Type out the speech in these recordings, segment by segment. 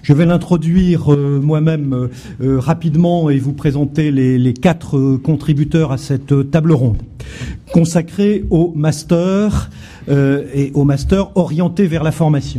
Je vais l'introduire moi-même rapidement et vous présenter les 4 contributeurs à cette table ronde consacrée au master et au master orienté vers la formation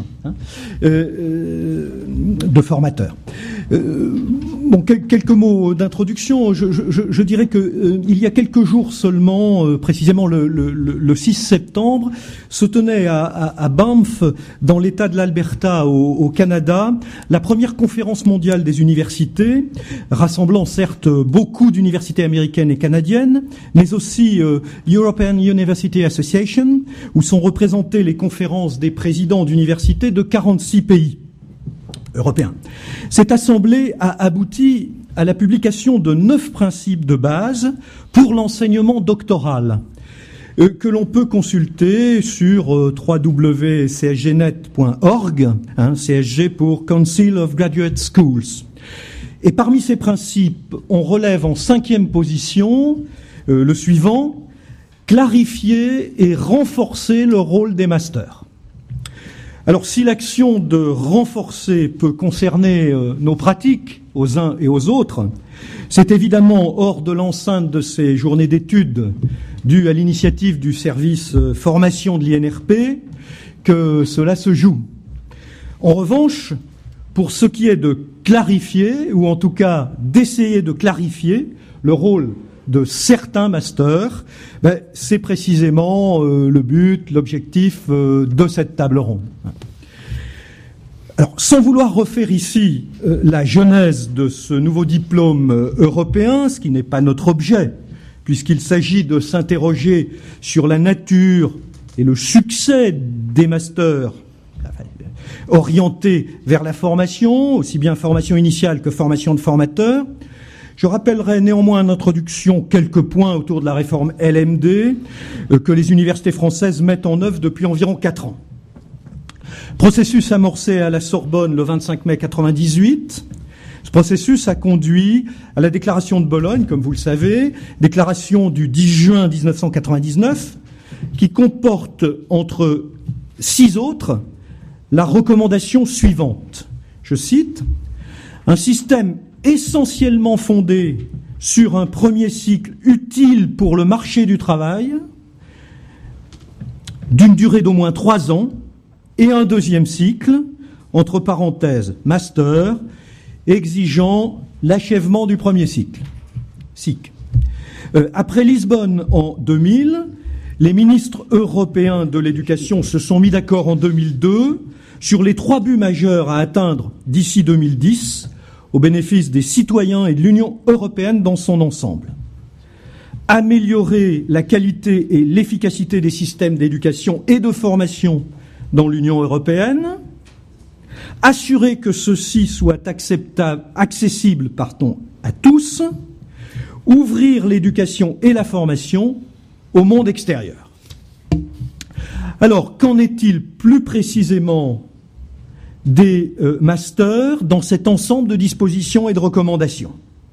de formateurs. Bon, quelques mots d'introduction. Je dirais que il y a quelques jours seulement, précisément le 6 septembre, se tenait à Banff, dans l'État de l'Alberta, au Canada, la première conférence mondiale des universités, rassemblant certes beaucoup d'universités américaines et canadiennes, mais aussi European University Association, où sont représentées les conférences des présidents d'universités de 46 pays européens. Cette assemblée a abouti à la publication de 9 principes de base pour l'enseignement doctoral que l'on peut consulter sur www.csgnet.org, CSG pour Council of Graduate Schools. Et parmi ces principes, on relève en 5e position le suivant: clarifier et renforcer le rôle des masters. Alors, si l'action de renforcer peut concerner nos pratiques aux uns et aux autres, c'est évidemment hors de l'enceinte de ces journées d'études dues à l'initiative du service formation de l'INRP que cela se joue. En revanche, pour ce qui est de clarifier, ou en tout cas d'essayer de clarifier le rôle de certains masters, c'est précisément le but, l'objectif de cette table ronde. Alors, sans vouloir refaire ici la genèse de ce nouveau diplôme européen, ce qui n'est pas notre objet, puisqu'il s'agit de s'interroger sur la nature et le succès des masters orientés vers la formation, aussi bien formation initiale que formation de formateurs, je rappellerai néanmoins en introduction quelques points autour de la réforme LMD que les universités françaises mettent en œuvre depuis environ 4 ans. Processus amorcé à la Sorbonne le 25 mai 1998. Ce processus a conduit à la déclaration de Bologne, comme vous le savez, déclaration du 10 juin 1999, qui comporte entre 6 autres la recommandation suivante. Je cite: un système essentiellement fondé sur un premier cycle utile pour le marché du travail, d'une durée d'au moins 3 ans, et un deuxième cycle, entre parenthèses, master, exigeant l'achèvement du premier cycle. Après Lisbonne en 2000, les ministres européens de l'éducation se sont mis d'accord en 2002 sur les 3 buts majeurs à atteindre d'ici 2010, au bénéfice des citoyens et de l'Union européenne dans son ensemble. Améliorer la qualité et l'efficacité des systèmes d'éducation et de formation dans l'Union européenne, assurer que ceux-ci soient accessibles à tous, ouvrir l'éducation et la formation au monde extérieur. Alors, qu'en est-il plus précisément des masters dans cet ensemble de dispositions et de recommandations?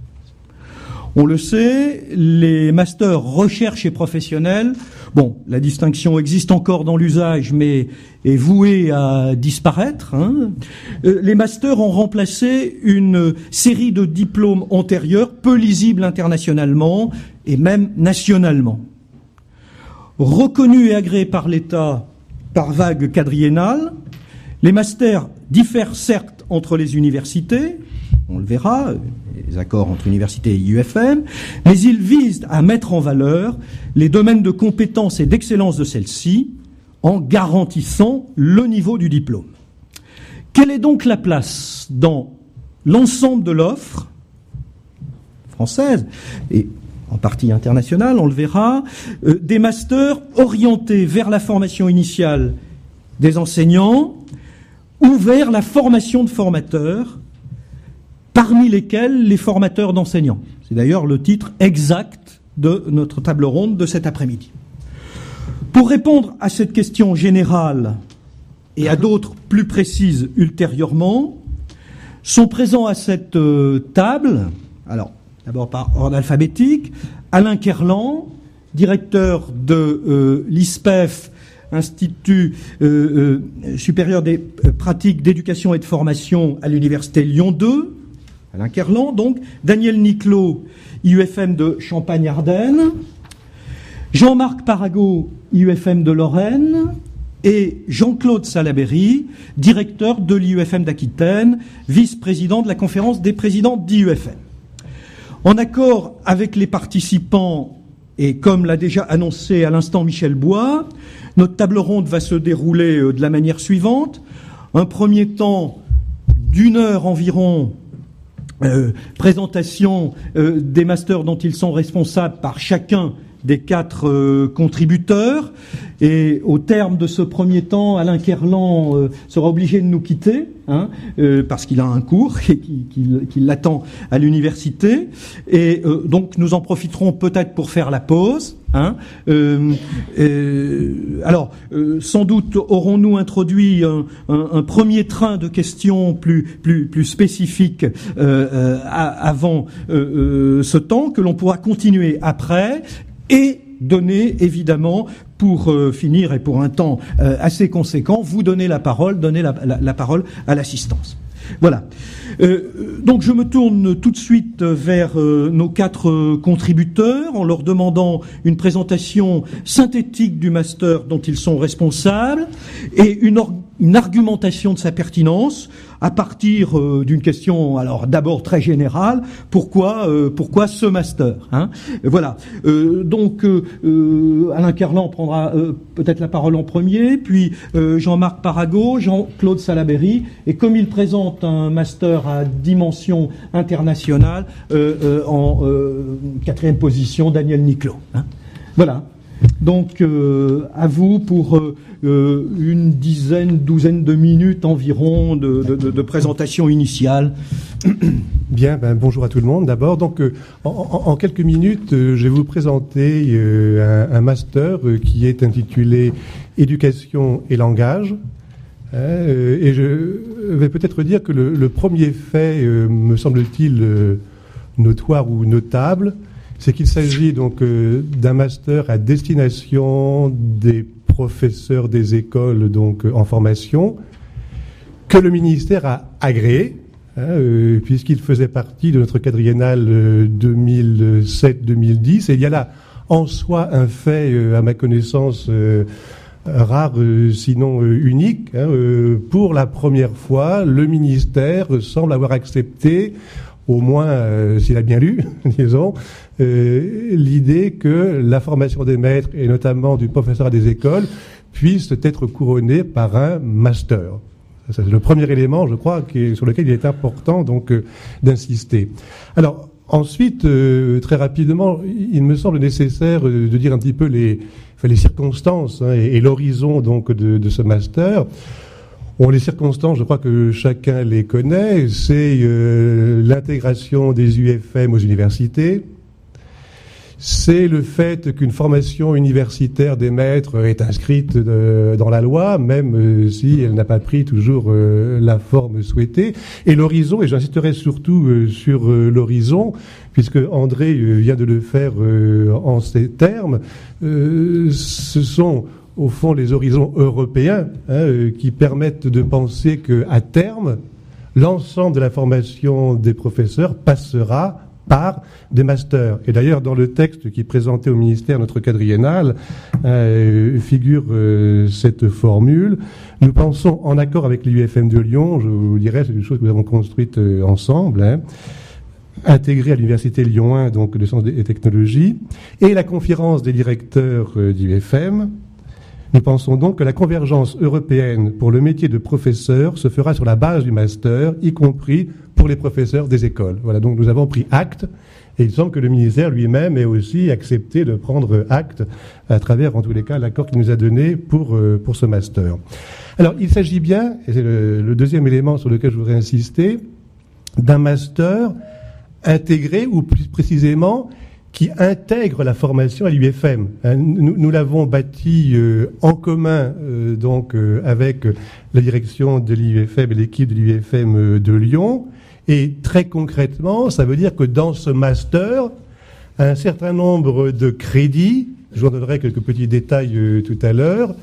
On le sait, les masters recherche et professionnels, bon, la distinction existe encore dans l'usage, mais est vouée à disparaître. Les masters ont remplacé une série de diplômes antérieurs, peu lisibles internationalement et même nationalement. Reconnus et agréés par l'État par vague quadriennale, les masters diffèrent certes entre les universités, on le verra, les accords entre universités et UFM, mais ils visent à mettre en valeur les domaines de compétences et d'excellence de celles-ci en garantissant le niveau du diplôme. Quelle est donc la place dans l'ensemble de l'offre française et en partie internationale, on le verra, des masters orientés vers la formation initiale des enseignants ou vers la formation de formateurs, parmi lesquels les formateurs d'enseignants. C'est d'ailleurs le titre exact de notre table ronde de cet après-midi. Pour répondre à cette question générale et à d'autres plus précises ultérieurement, sont présents à cette table, alors d'abord par ordre alphabétique, Alain Kerlan, directeur de l'ISPEF Institut supérieur des pratiques d'éducation et de formation à l'Université Lyon 2, Alain Kerlan, donc, Daniel Niclot, IUFM de Champagne-Ardenne, Jean-Marc Parago, IUFM de Lorraine, et Jean-Claude Salaberry, directeur de l'IUFM d'Aquitaine, vice-président de la conférence des présidents d'IUFM. En accord avec les participants, et comme l'a déjà annoncé à l'instant Michel Bois, notre table ronde va se dérouler de la manière suivante. Un premier temps d'1 heure environ, présentation des masters dont ils sont responsables par chacun des 4 contributeurs. Et au terme de ce premier temps, Alain Kerlan sera obligé de nous quitter, parce qu'il a un cours et qu'il l'attend à l'université. Et donc nous en profiterons peut-être pour faire la pause. Alors, sans doute aurons-nous introduit un premier train de questions plus spécifiques avant ce temps, que l'on pourra continuer après, et donner, évidemment, pour finir et pour un temps assez conséquent, vous donner la parole, donner la parole à l'assistance. Voilà. Donc je me tourne tout de suite vers nos 4 contributeurs en leur demandant une présentation synthétique du master dont ils sont responsables et une argumentation de sa pertinence à partir d'une question, alors d'abord très générale, pourquoi ce master, Voilà. Donc Alain Kerlan prendra peut-être la parole en premier, puis Jean-Marc Parago, Jean-Claude Salaberry, et comme il présente un master à dimension internationale, en 4e position, Daniel Niclot. Voilà. Donc, à vous pour une douzaine de minutes environ de présentation initiale. Bien, bonjour à tout le monde. D'abord, donc, en quelques minutes, je vais vous présenter un master qui est intitulé Éducation et langage. Et je vais peut-être dire que le premier fait, me semble-t-il, notoire ou notable, c'est qu'il s'agit donc d'un master à destination des professeurs des écoles donc en formation que le ministère a agréé, puisqu'il faisait partie de notre quadriennal 2007-2010. Et il y a là en soi un fait, à ma connaissance, rare, sinon unique. Pour la première fois, le ministère semble avoir accepté, au moins s'il a bien lu, disons, l'idée que la formation des maîtres, et notamment du professeur des écoles, puisse être couronnée par un master. C'est le premier élément, je crois, sur lequel il est important donc d'insister. Alors, ensuite, très rapidement, il me semble nécessaire de dire un petit peu les circonstances et l'horizon donc de ce master. Bon, les circonstances, je crois que chacun les connaît. C'est l'intégration des UFM aux universités. C'est le fait qu'une formation universitaire des maîtres est inscrite dans la loi, même si elle n'a pas pris toujours la forme souhaitée. Et l'horizon, et j'insisterai surtout sur l'horizon, puisque André vient de le faire en ces termes, ce sont au fond les horizons européens qui permettent de penser qu'à terme, l'ensemble de la formation des professeurs passera par des masters. Et d'ailleurs, dans le texte qui présentait au ministère notre quadriennal, figure cette formule. Nous pensons, en accord avec l'IUFM de Lyon, je vous dirais, c'est une chose que nous avons construite ensemble, intégrée à l'université Lyon 1, donc de sciences et technologies, et la conférence des directeurs d'IUFM. Nous pensons donc que la convergence européenne pour le métier de professeur se fera sur la base du master, y compris pour les professeurs des écoles. Voilà, donc nous avons pris acte, et il semble que le ministère lui-même ait aussi accepté de prendre acte à travers, en tous les cas, l'accord qu'il nous a donné pour ce master. Alors, il s'agit bien, et c'est le deuxième élément sur lequel je voudrais insister, d'un master intégré, ou plus précisément, qui intègre la formation à l'IUFM. Nous l'avons bâti en commun donc avec la direction de l'IUFM et l'équipe de l'IUFM de Lyon. Et très concrètement, ça veut dire que dans ce master, un certain nombre de crédits, je vous en donnerai quelques petits détails tout à l'heure,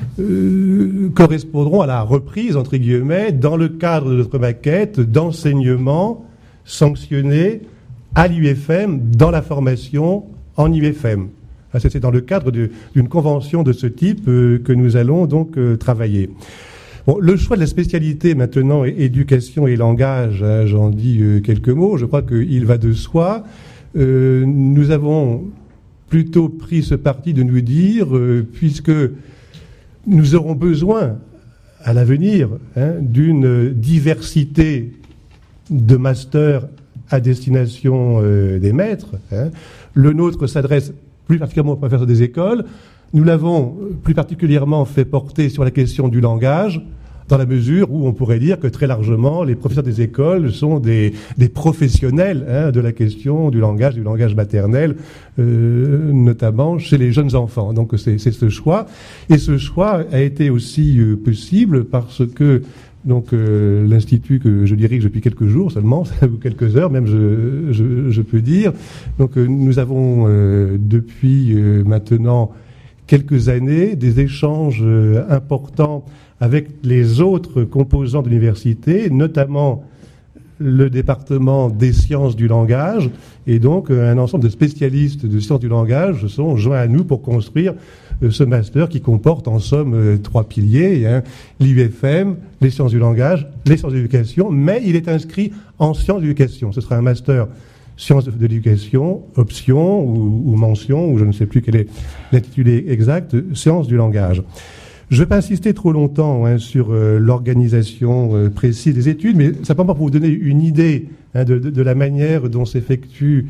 correspondront à la reprise, entre guillemets, dans le cadre de notre maquette, d'enseignement sanctionné à l'UFM dans la formation en UFM. C'est dans le cadre d'une convention de ce type que nous allons donc travailler. Bon, le choix de la spécialité maintenant, éducation et langage, hein, j'en dis quelques mots, je crois qu'il va de soi. Nous avons plutôt pris ce parti de nous dire, puisque nous aurons besoin à l'avenir d'une diversité de masters à destination des maîtres. Le nôtre s'adresse plus particulièrement aux professeurs des écoles. Nous l'avons plus particulièrement fait porter sur la question du langage, dans la mesure où on pourrait dire que très largement, les professeurs des écoles sont des professionnels de la question du langage maternel, notamment chez les jeunes enfants. Donc c'est ce choix. Et ce choix a été aussi possible parce que l'institut que je dirige depuis quelques jours seulement, ou quelques heures même, je peux dire. Donc nous avons depuis maintenant quelques années des échanges importants avec les autres composants de l'université, notamment le département des sciences du langage, et donc un ensemble de spécialistes de sciences du langage se sont joints à nous pour construire ce master qui comporte en somme 3 piliers, l'UFM, les sciences du langage, les sciences de l'éducation, mais il est inscrit en sciences de l'éducation. Ce sera un master sciences de l'éducation, option ou mention, ou je ne sais plus quel est l'intitulé exact, sciences du langage. Je ne vais pas insister trop longtemps sur l'organisation précise des études, mais simplement pour vous donner une idée de la manière dont s'effectuent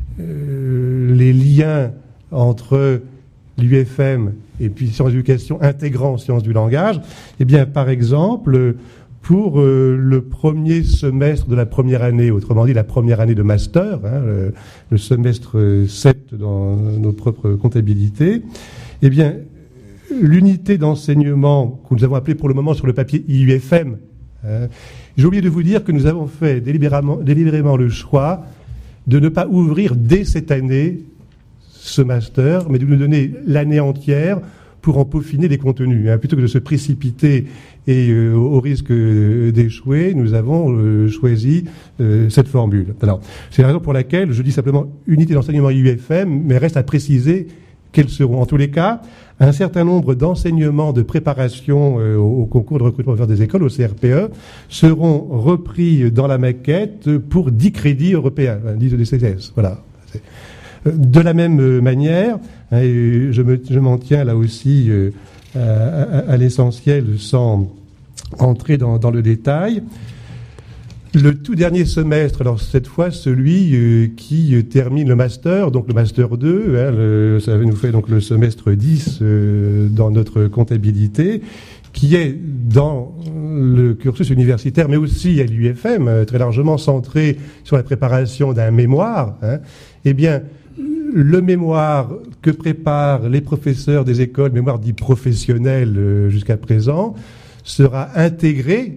les liens entre l'UFM et puis sciences d'éducation intégrant sciences du langage. Eh bien, par exemple, pour le premier semestre de la première année, autrement dit la première année de master, le semestre 7 dans nos propres comptabilités, eh bien, l'unité d'enseignement que nous avons appelée pour le moment sur le papier IUFM, j'ai oublié de vous dire que nous avons fait délibérément le choix de ne pas ouvrir dès cette année ce master, mais de nous donner l'année entière pour en peaufiner les contenus. Plutôt que de se précipiter et au risque d'échouer, nous avons choisi cette formule. Alors, c'est la raison pour laquelle je dis simplement unité d'enseignement IUFM, mais reste à préciser quels seront, en tous les cas, un certain nombre d'enseignements de préparation au concours de recrutement vers des écoles, au CRPE, seront repris dans la maquette pour 10 crédits européens, 10 EDCS. Voilà. De la même manière, je m'en tiens là aussi à l'essentiel sans entrer dans le détail. Le tout dernier semestre, alors cette fois celui qui termine le master, donc le master 2, ça nous fait donc le semestre 10 dans notre comptabilité, qui est dans le cursus universitaire, mais aussi à l'UFM, très largement centré sur la préparation d'un mémoire. Eh bien, le mémoire que préparent les professeurs des écoles, mémoire dit professionnel jusqu'à présent, sera intégré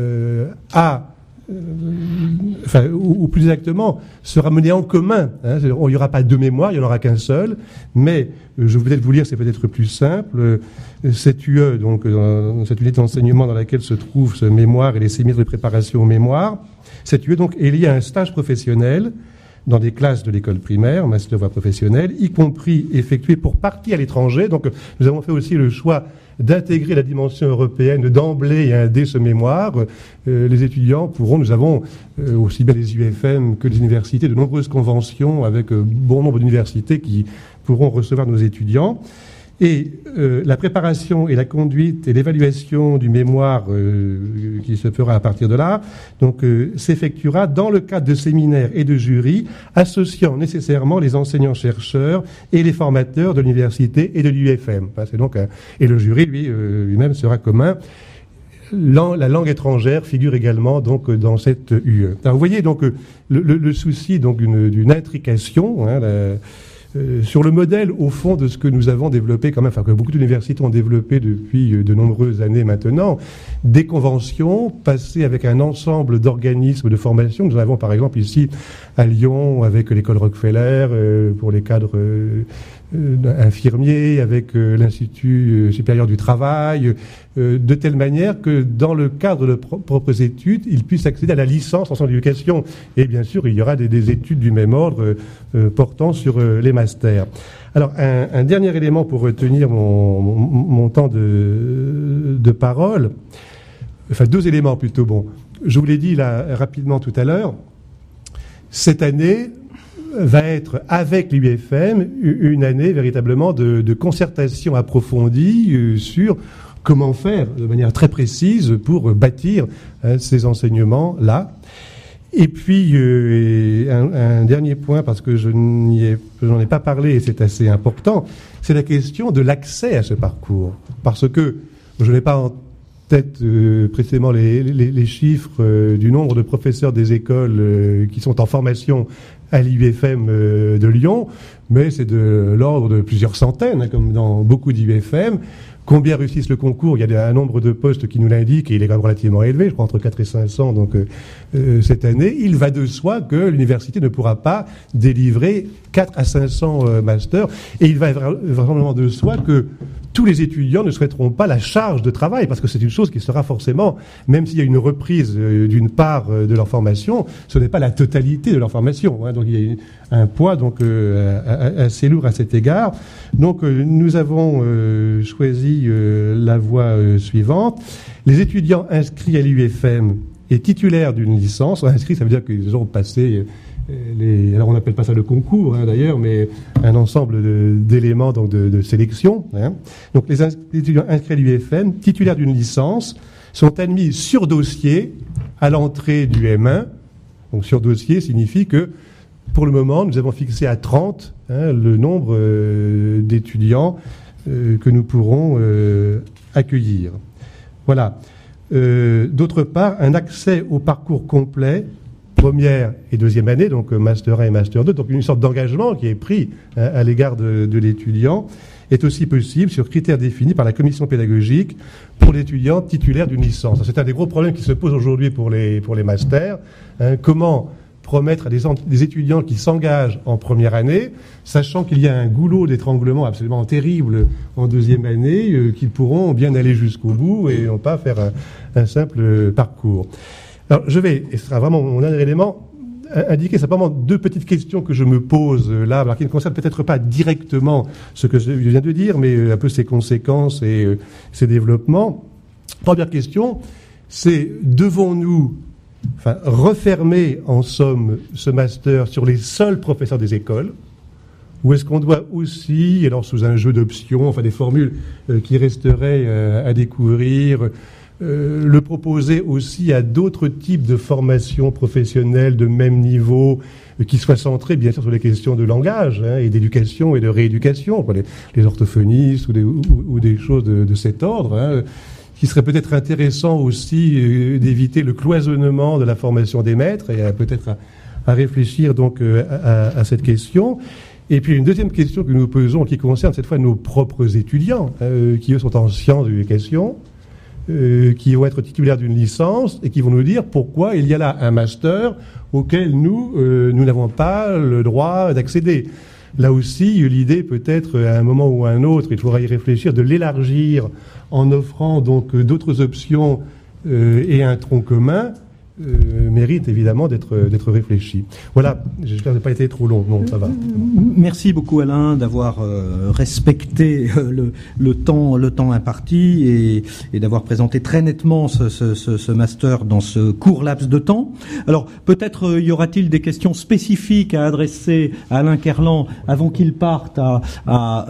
ou plus exactement, sera mené en commun. Il n'y aura pas deux mémoires, il n'y en aura qu'un seul, mais je vais peut-être vous lire, c'est peut-être plus simple. Cette UE, donc cette unité d'enseignement dans laquelle se trouve ce mémoire et les séminaires de préparation au mémoire, cette UE donc est liée à un stage professionnel dans des classes de l'école primaire, master de voie professionnelle, y compris effectué pour partie à l'étranger. Donc nous avons fait aussi le choix d'intégrer la dimension européenne d'emblée dès ce mémoire. Les étudiants pourront, nous avons aussi bien les UFM que les universités, de nombreuses conventions avec bon nombre d'universités qui pourront recevoir nos étudiants. Et la préparation et la conduite et l'évaluation du mémoire qui se fera à partir de là, donc s'effectuera dans le cadre de séminaires et de jurys associant nécessairement les enseignants-chercheurs et les formateurs de l'université et de l'UFM. C'est donc et le jury lui-même sera commun. La langue étrangère figure également donc dans cette UE. Alors vous voyez donc le souci donc d'une intrication. Sur le modèle, au fond, de ce que nous avons développé quand même, que beaucoup d'universités ont développé depuis de nombreuses années maintenant, des conventions passées avec un ensemble d'organismes de formation. Nous en avons par exemple ici à Lyon avec l'école Rockefeller pour les cadres infirmier avec l'Institut supérieur du travail, de telle manière que dans le cadre de leurs propres études, ils puissent accéder à la licence en sciences de l'éducation. Et bien sûr, il y aura des études du même ordre portant sur les masters. Alors, un dernier élément pour retenir mon temps de parole, enfin 2 éléments plutôt. Bon, je vous l'ai dit là rapidement tout à l'heure, cette année va être, avec l'UFM, une année véritablement de concertation approfondie sur comment faire de manière très précise pour bâtir ces enseignements-là. Et puis, un dernier point, parce que je n'en ai pas parlé et c'est assez important, c'est la question de l'accès à ce parcours. Parce que je n'ai pas en tête précisément les chiffres du nombre de professeurs des écoles qui sont en formation à l'IUFM de Lyon, mais c'est de l'ordre de plusieurs centaines, comme dans beaucoup d'IUFM. Combien réussissent le concours? Il y a un nombre de postes qui nous l'indique et il est quand même relativement élevé, je crois entre 4 et 500 donc, cette année. Il va de soi que l'université ne pourra pas délivrer 4 à 500 masters et il va vraiment de soi que tous les étudiants ne souhaiteront pas la charge de travail parce que c'est une chose qui sera forcément, même s'il y a une reprise d'une part de leur formation, ce n'est pas la totalité de leur formation. Hein, donc il y a un poids donc assez lourd à cet égard. Donc nous avons choisi la voie suivante. Les étudiants inscrits à l'UFM et titulaires d'une licence, inscrits ça veut dire qu'ils ont passé alors on n'appelle pas ça le concours d'ailleurs, mais un ensemble d'éléments donc de sélection. Hein. Donc les étudiants inscrits à l'UFM, titulaires d'une licence, sont admis sur dossier à l'entrée du M1. Donc sur dossier signifie que pour le moment nous avons fixé à 30 le nombre d'étudiants que nous pourrons accueillir. Voilà. D'autre part, un accès au parcours complet, première et deuxième année, donc Master 1 et Master 2, donc une sorte d'engagement qui est pris à l'égard de l'étudiant, est aussi possible sur critères définis par la commission pédagogique pour l'étudiant titulaire d'une licence. C'est un des gros problèmes qui se posent aujourd'hui pour les masters. Comment promettre à des étudiants qui s'engagent en première année, sachant qu'il y a un goulot d'étranglement absolument terrible en deuxième année, qu'ils pourront bien aller jusqu'au bout et non pas faire un simple parcours. Alors, je vais, et ce sera vraiment mon dernier élément, indiquer simplement 2 petites questions que je me pose là, alors qui ne concernent peut-être pas directement ce que je viens de dire, mais un peu ses conséquences et ses développements. Première question, c'est devons-nous refermer en somme ce master sur les seuls professeurs des écoles, ou est-ce qu'on doit aussi, alors sous un jeu d'options, des formules qui resteraient à découvrir, le proposer aussi à d'autres types de formations professionnelles de même niveau qui soient centrées bien sûr sur les questions de langage et d'éducation et de rééducation, les orthophonistes ou des choses de cet ordre, qui serait peut-être intéressant aussi d'éviter le cloisonnement de la formation des maîtres et peut-être à réfléchir donc à cette question. Et puis une deuxième question que nous posons qui concerne cette fois nos propres étudiants qui eux sont en sciences de l'éducation, qui vont être titulaires d'une licence et qui vont nous dire pourquoi il y a là un master auquel nous n'avons pas le droit d'accéder. Là aussi, l'idée peut-être à un moment ou à un autre, il faudra y réfléchir, de l'élargir en offrant donc d'autres options et un tronc commun mérite évidemment d'être réfléchi. Voilà, j'espère ne pas été trop long. Non, ça va. Merci beaucoup Alain d'avoir respecté le temps imparti et d'avoir présenté très nettement ce master dans ce court laps de temps. Alors peut-être y aura-t-il des questions spécifiques à adresser à Alain Kerlan avant qu'il parte à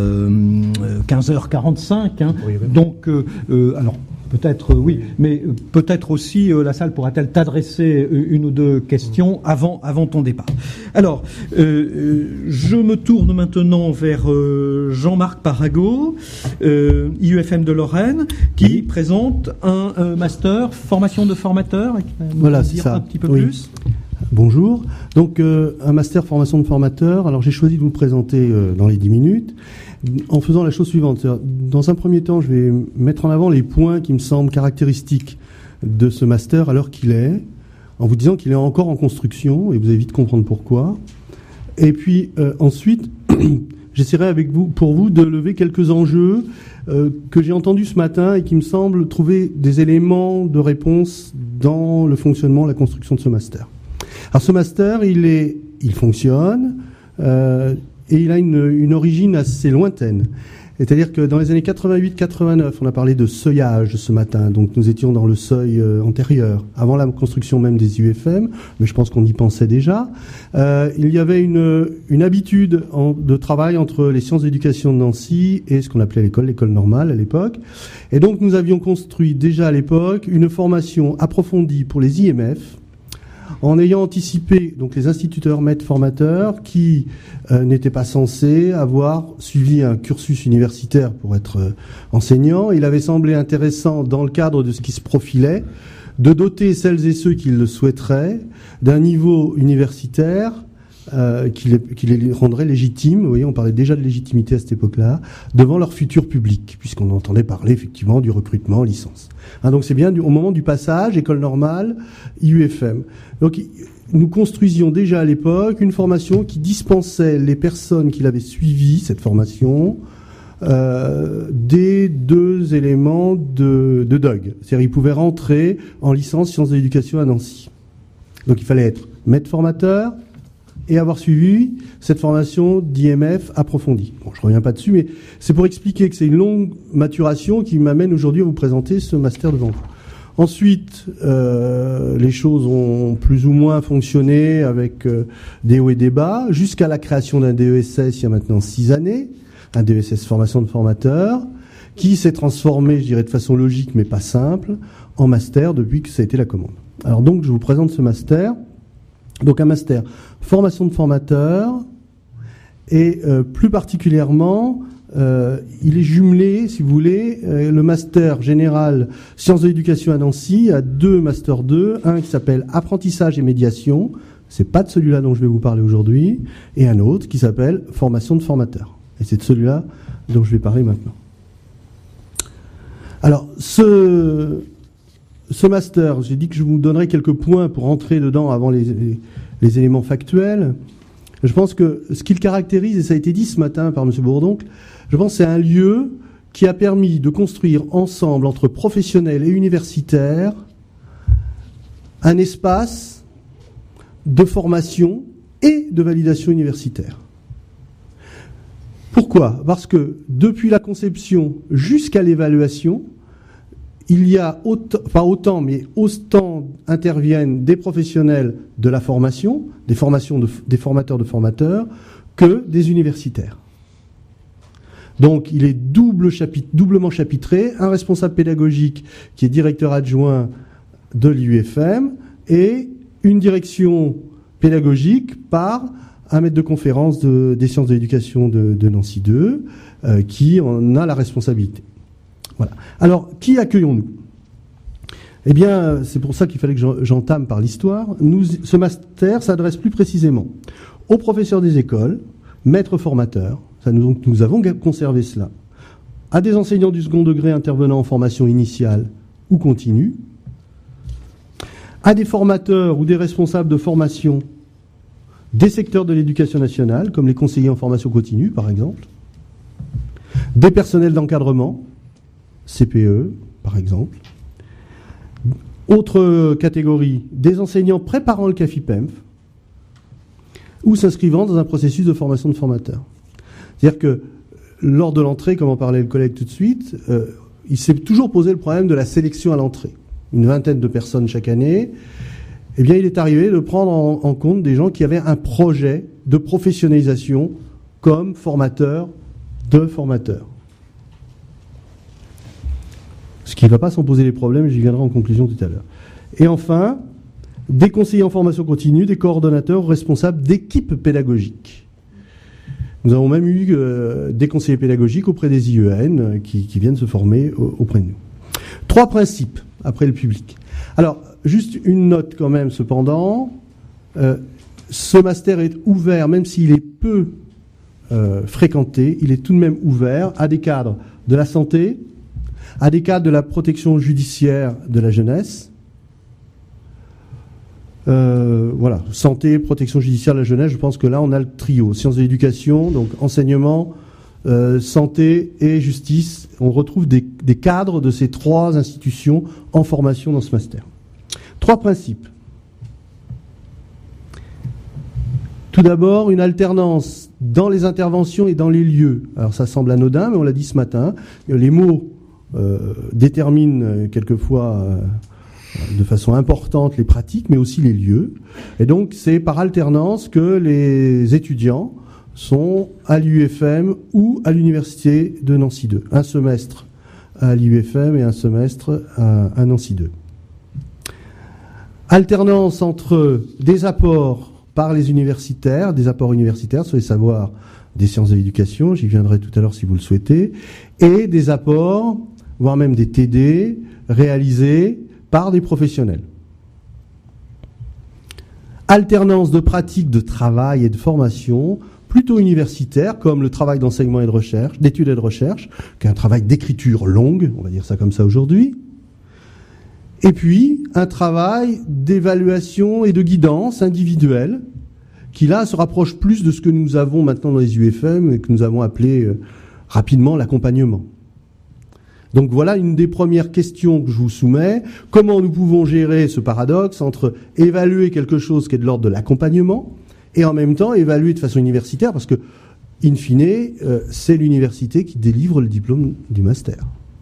15h45. Oui. Donc alors peut-être oui, mais peut-être aussi la salle pourra-t-elle t'adresser une ou 2 questions avant ton départ. Alors, je me tourne maintenant vers Jean-Marc Parago, IUFM de Lorraine, qui présente un master formation de formateur. Voilà, c'est ça. Un petit peu plus. Bonjour. Donc, un master formation de formateur. Alors, j'ai choisi de vous le présenter dans les 10 minutes. En faisant la chose suivante. Dans un premier temps, je vais mettre en avant les points qui me semblent caractéristiques de ce master à l'heure qu'il est, en vous disant qu'il est encore en construction, et vous allez vite comprendre pourquoi. Et puis ensuite, j'essaierai pour vous de lever quelques enjeux que j'ai entendus ce matin et qui me semblent trouver des éléments de réponse dans le fonctionnement, la construction de ce master. Alors ce master, il fonctionne et il a une origine assez lointaine. C'est-à-dire que dans les années 88-89, on a parlé de seuillage ce matin, donc nous étions dans le seuil antérieur, avant la construction même des UFM, mais je pense qu'on y pensait déjà. Il y avait une habitude de travail entre les sciences d'éducation de Nancy et ce qu'on appelait l'école normale à l'époque. Et donc nous avions construit déjà à l'époque une formation approfondie pour les IMF, en ayant anticipé donc les instituteurs maîtres formateurs qui n'étaient pas censés avoir suivi un cursus universitaire pour être enseignants. Il avait semblé intéressant, dans le cadre de ce qui se profilait, de doter celles et ceux qui le souhaiteraient d'un niveau universitaire qui les rendrait légitimes. Vous voyez, on parlait déjà de légitimité à cette époque-là, devant leur futur public, puisqu'on entendait parler effectivement du recrutement en licence. Donc c'est bien au moment du passage, école normale, IUFM. Donc nous construisions déjà à l'époque une formation qui dispensait les personnes qui l'avaient suivi, cette formation, des deux éléments de DOG. C'est-à-dire ils pouvaient rentrer en licence sciences de l'éducation à Nancy. Donc il fallait être maître formateur et avoir suivi cette formation d'IMF approfondie. Bon, je reviens pas dessus, mais c'est pour expliquer que c'est une longue maturation qui m'amène aujourd'hui à vous présenter ce master devant vous. Ensuite, les choses ont plus ou moins fonctionné avec des hauts et des bas, jusqu'à la création d'un DESS il y a maintenant 6 années, un DESS formation de formateurs, qui s'est transformé, je dirais de façon logique mais pas simple, en master depuis que ça a été la commande. Alors donc, je vous présente ce master. Donc un master formation de formateurs et plus particulièrement, il est jumelé, si vous voulez, le master général sciences de l'éducation à Nancy a 2 masters 2, un qui s'appelle apprentissage et médiation, c'est pas de celui-là dont je vais vous parler aujourd'hui, et un autre qui s'appelle formation de formateurs. Et c'est de celui-là dont je vais parler maintenant. Alors, ce master, j'ai dit que je vous donnerai quelques points pour entrer dedans avant les éléments factuels. Je pense que ce qui le caractérise, et ça a été dit ce matin par M. Bourdoncle, je pense que c'est un lieu qui a permis de construire ensemble, entre professionnels et universitaires, un espace de formation et de validation universitaire. Pourquoi ? Parce que depuis la conception jusqu'à l'évaluation, il y a autant interviennent des professionnels de la formation, des formateurs de formateurs, que des universitaires. Donc il est doublement chapitré, un responsable pédagogique qui est directeur adjoint de l'IUFM et une direction pédagogique par un maître de conférence des sciences de l'éducation de Nancy 2 qui en a la responsabilité. Voilà. Alors, qui accueillons-nous ? Eh bien, c'est pour ça qu'il fallait que j'entame par l'histoire. Ce master s'adresse plus précisément aux professeurs des écoles, maîtres formateurs, nous avons conservé cela, à des enseignants du second degré intervenant en formation initiale ou continue, à des formateurs ou des responsables de formation des secteurs de l'éducation nationale, comme les conseillers en formation continue, par exemple, des personnels d'encadrement, CPE, par exemple. Autre catégorie, des enseignants préparant le CAFIPEMF ou s'inscrivant dans un processus de formation de formateurs. C'est-à-dire que lors de l'entrée, comme en parlait le collègue tout de suite, il s'est toujours posé le problème de la sélection à l'entrée. Une vingtaine de personnes chaque année. Eh bien, il est arrivé de prendre en compte des gens qui avaient un projet de professionnalisation comme formateurs de formateurs. Ce qui ne va pas s'en poser les problèmes, j'y viendrai en conclusion tout à l'heure. Et enfin, des conseillers en formation continue, des coordonnateurs responsables d'équipes pédagogiques. Nous avons même eu des conseillers pédagogiques auprès des IEN qui viennent se former auprès de nous. 3 principes après le public. Alors, juste une note quand même cependant. Ce master est ouvert, même s'il est peu fréquenté, il est tout de même ouvert à des cadres de la santé, à des cadres de la protection judiciaire de la jeunesse, voilà, santé, protection judiciaire de la jeunesse, je pense que là on a le trio. Sciences de l'éducation, donc enseignement, santé et justice. On retrouve des cadres de ces trois institutions en formation dans ce master. 3 principes. Tout d'abord, une alternance dans les interventions et dans les lieux. Alors ça semble anodin, mais on l'a dit ce matin, les mots déterminent quelquefois de façon importante les pratiques, mais aussi les lieux. Et donc c'est par alternance que les étudiants sont à l'IUFM ou à l'université de Nancy 2. Un semestre à l'IUFM et un semestre à Nancy 2. Alternance entre des apports par les universitaires, des apports universitaires sur les savoirs des sciences de l'éducation, j'y viendrai tout à l'heure si vous le souhaitez, et des apports, voire même des TD, réalisés par des professionnels. Alternance de pratiques de travail et de formation, plutôt universitaires, comme le travail d'enseignement et de recherche, d'études et de recherche, qui est un travail d'écriture longue, on va dire ça comme ça aujourd'hui, et puis un travail d'évaluation et de guidance individuelle, qui là se rapproche plus de ce que nous avons maintenant dans les UFM et que nous avons appelé rapidement l'accompagnement. Donc voilà une des premières questions que je vous soumets. Comment nous pouvons gérer ce paradoxe entre évaluer quelque chose qui est de l'ordre de l'accompagnement et en même temps évaluer de façon universitaire, parce que, in fine, c'est l'université qui délivre le diplôme du master.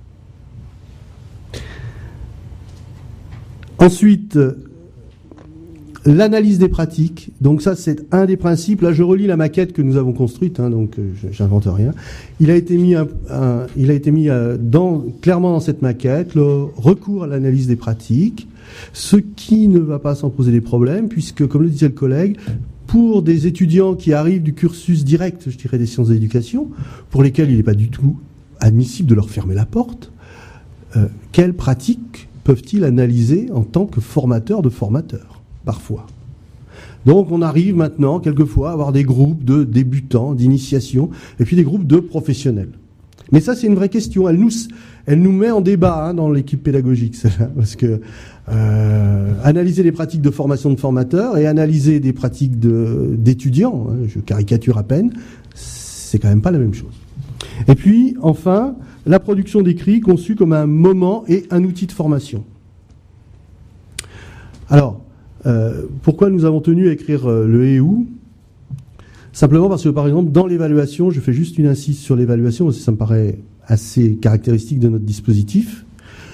Ensuite, l'analyse des pratiques. Donc ça, c'est un des principes. Là, je relis la maquette que nous avons construite, donc j'invente rien. Il a été mis, clairement dans cette maquette le recours à l'analyse des pratiques, ce qui ne va pas sans poser des problèmes, puisque, comme le disait le collègue, pour des étudiants qui arrivent du cursus direct, je dirais, des sciences de l'éducation, pour lesquels il n'est pas du tout admissible de leur fermer la porte, quelles pratiques peuvent-ils analyser en tant que formateurs de formateurs, parfois. Donc on arrive maintenant, quelquefois, à avoir des groupes de débutants, d'initiation, et puis des groupes de professionnels. Mais ça, c'est une vraie question. Elle nous met en débat dans l'équipe pédagogique, celle-là, parce que analyser les pratiques de formation de formateurs et analyser des pratiques d'étudiants, je caricature à peine, c'est quand même pas la même chose. Et puis, enfin, la production d'écrits conçue comme un moment et un outil de formation. Alors, pourquoi nous avons tenu à écrire le et ou ? Simplement parce que, par exemple, dans l'évaluation, je fais juste une insiste sur l'évaluation, parce que ça me paraît assez caractéristique de notre dispositif.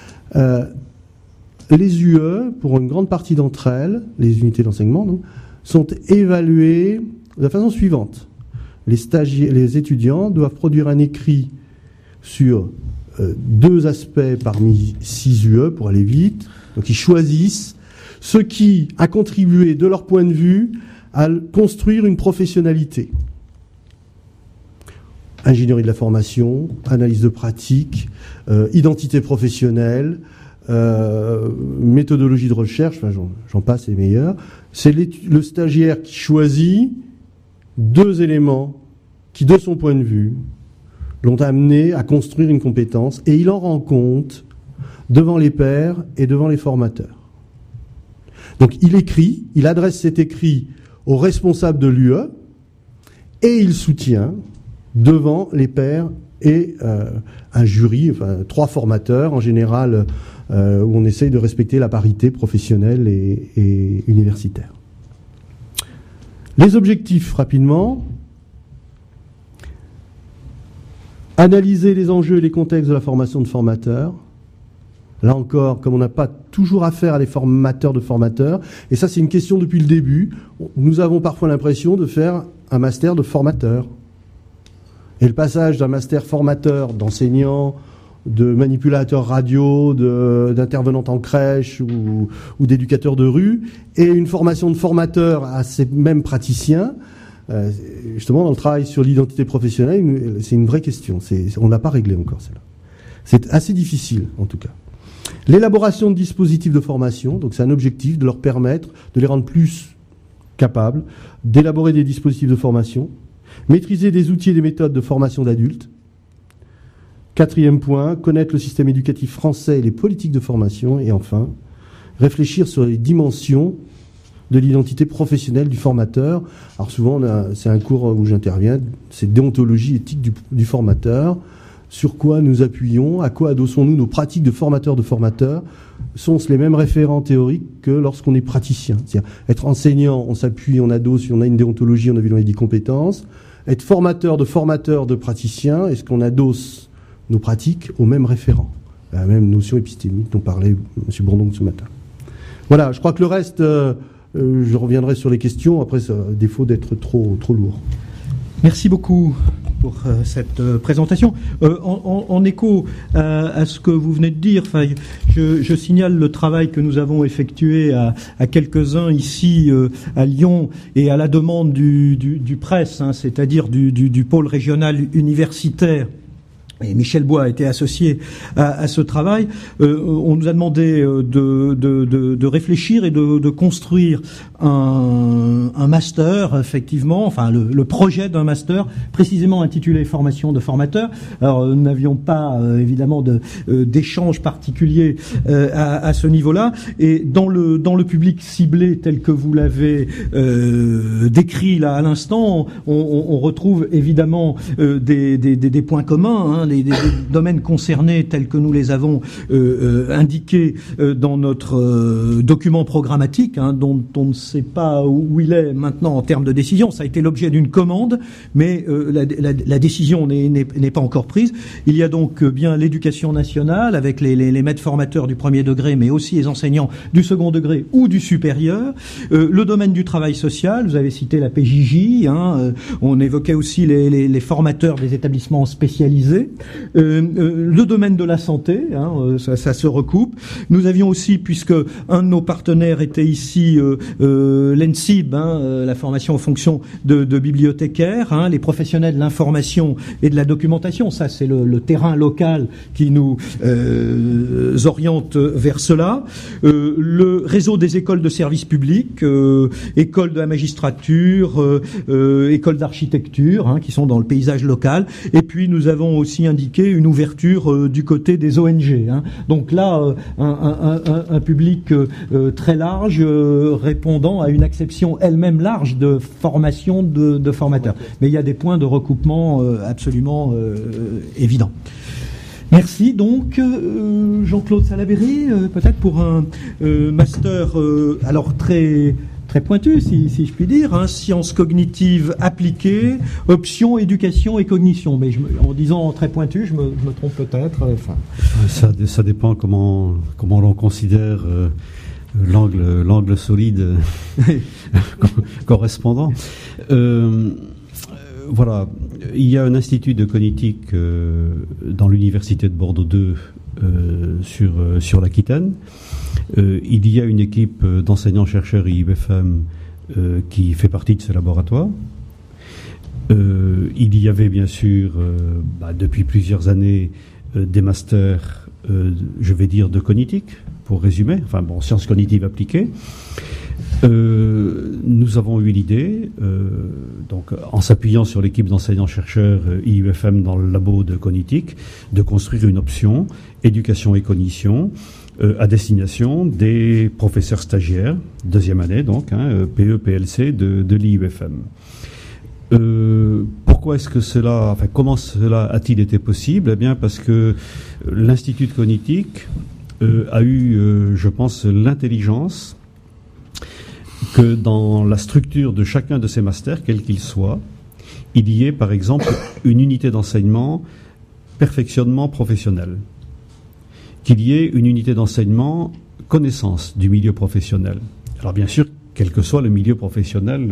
Les UE, pour une grande partie d'entre elles, les unités d'enseignement, donc, sont évaluées de la façon suivante. Les étudiants doivent produire un écrit sur 2 aspects parmi 6 UE, pour aller vite. Donc ils choisissent ce qui a contribué, de leur point de vue, à construire une professionnalité. Ingénierie de la formation, analyse de pratique, identité professionnelle, méthodologie de recherche, enfin, j'en passe les meilleurs. C'est le stagiaire qui choisit 2 éléments qui, de son point de vue, l'ont amené à construire une compétence, et il en rend compte devant les pairs et devant les formateurs. Donc il écrit, il adresse cet écrit aux responsables de l'UE, et il soutient devant les pairs et un jury, enfin 3 formateurs en général, où on essaye de respecter la parité professionnelle et universitaire. Les objectifs, rapidement. Analyser les enjeux et les contextes de la formation de formateurs. Là encore, comme on n'a pas toujours affaire à des formateurs de formateurs, et ça c'est une question depuis le début, nous avons parfois l'impression de faire un master de formateur. Et le passage d'un master formateur d'enseignants, de manipulateurs radio, d'intervenants en crèche ou d'éducateurs de rue, et une formation de formateur à ces mêmes praticiens, justement dans le travail sur l'identité professionnelle, c'est une vraie question. On n'a pas réglé encore celle-là. C'est assez difficile en tout cas. L'élaboration de dispositifs de formation, donc c'est un objectif de leur permettre, de les rendre plus capables d'élaborer des dispositifs de formation, maîtriser des outils et des méthodes de formation d'adultes. 4e point, connaître le système éducatif français et les politiques de formation. Et enfin, réfléchir sur les dimensions de l'identité professionnelle du formateur. Alors souvent, c'est un cours où j'interviens, c'est déontologie éthique du formateur. Sur quoi nous appuyons, à quoi adossons-nous nos pratiques de formateurs sont-ce les mêmes référents théoriques que lorsqu'on est praticien. C'est-à-dire, être enseignant, on s'appuie, on adosse, on a une déontologie, on a vu, on a dit compétences. Être formateur de praticiens, est-ce qu'on adosse nos pratiques aux mêmes référents, à la même notion épistémique dont parlait M. Bourdon ce matin. Voilà, je crois que le reste, je reviendrai sur les questions, après, à défaut d'être trop lourd. Merci beaucoup pour cette présentation. En écho à ce que vous venez de dire, je signale le travail que nous avons effectué à quelques-uns ici à Lyon et à la demande du presse, c'est-à-dire du pôle régional universitaire. Et Michel Bois a été associé à ce travail. On nous a demandé de réfléchir et de construire un master, effectivement, enfin le projet d'un master précisément intitulé formation de formateurs. Alors nous n'avions pas évidemment d'échange particulier à ce niveau-là. Et dans le public ciblé tel que vous l'avez décrit là à l'instant, on retrouve évidemment des points communs. Les domaines concernés tels que nous les avons indiqués dans notre document programmatique, dont on ne sait pas où il est maintenant en termes de décision. Ça a été l'objet d'une commande, mais la décision n'est pas encore prise. Il y a donc bien l'éducation nationale avec les maîtres formateurs du premier degré, mais aussi les enseignants du second degré ou du supérieur. Le domaine du travail social, vous avez cité la PJJ, on évoquait aussi les formateurs des établissements spécialisés. Le domaine de la santé, ça se recoupe. Nous avions aussi, puisque un de nos partenaires était ici l'ENSIB, la formation aux fonctions de bibliothécaire, les professionnels de l'information et de la documentation. Ça, c'est le terrain local qui nous oriente vers cela. Le réseau des écoles de services publics, écoles de la magistrature, écoles d'architecture, qui sont dans le paysage local. Et puis, nous avons aussi indiqué une ouverture du côté des ONG. Donc là, un public très large répondant à une acception elle-même large de formation de formateurs. Mais il y a des points de recoupement absolument évidents. Merci donc Jean-Claude Salaberry, peut-être pour un master alors très pointu, si je puis dire, sciences cognitives appliquées, options, éducation et cognition. Mais en disant très pointu, je me trompe peut-être. Ça dépend comment l'on considère l'angle solide correspondant. Voilà, il y a un institut de cognitique dans l'université de Bordeaux 2 sur l'Aquitaine. Il y a une équipe d'enseignants-chercheurs IUFM qui fait partie de ce laboratoire. Il y avait bien sûr, depuis plusieurs années, des masters, je vais dire, de cognitique, pour résumer, sciences cognitives appliquées. Nous avons eu l'idée, donc en s'appuyant sur l'équipe d'enseignants-chercheurs IUFM dans le labo de cognitique, de construire une option éducation et cognition à destination des professeurs stagiaires, deuxième année donc, PE-PLC de l'IUFM. Pourquoi est-ce que comment cela a-t-il été possible ? Eh bien, parce que l'Institut de cognitique a eu, je pense, l'intelligence que dans la structure de chacun de ces masters, quel qu'il soit, il y ait par exemple une unité d'enseignement perfectionnement professionnel, qu'il y ait une unité d'enseignement connaissance du milieu professionnel. Alors bien sûr, quel que soit le milieu professionnel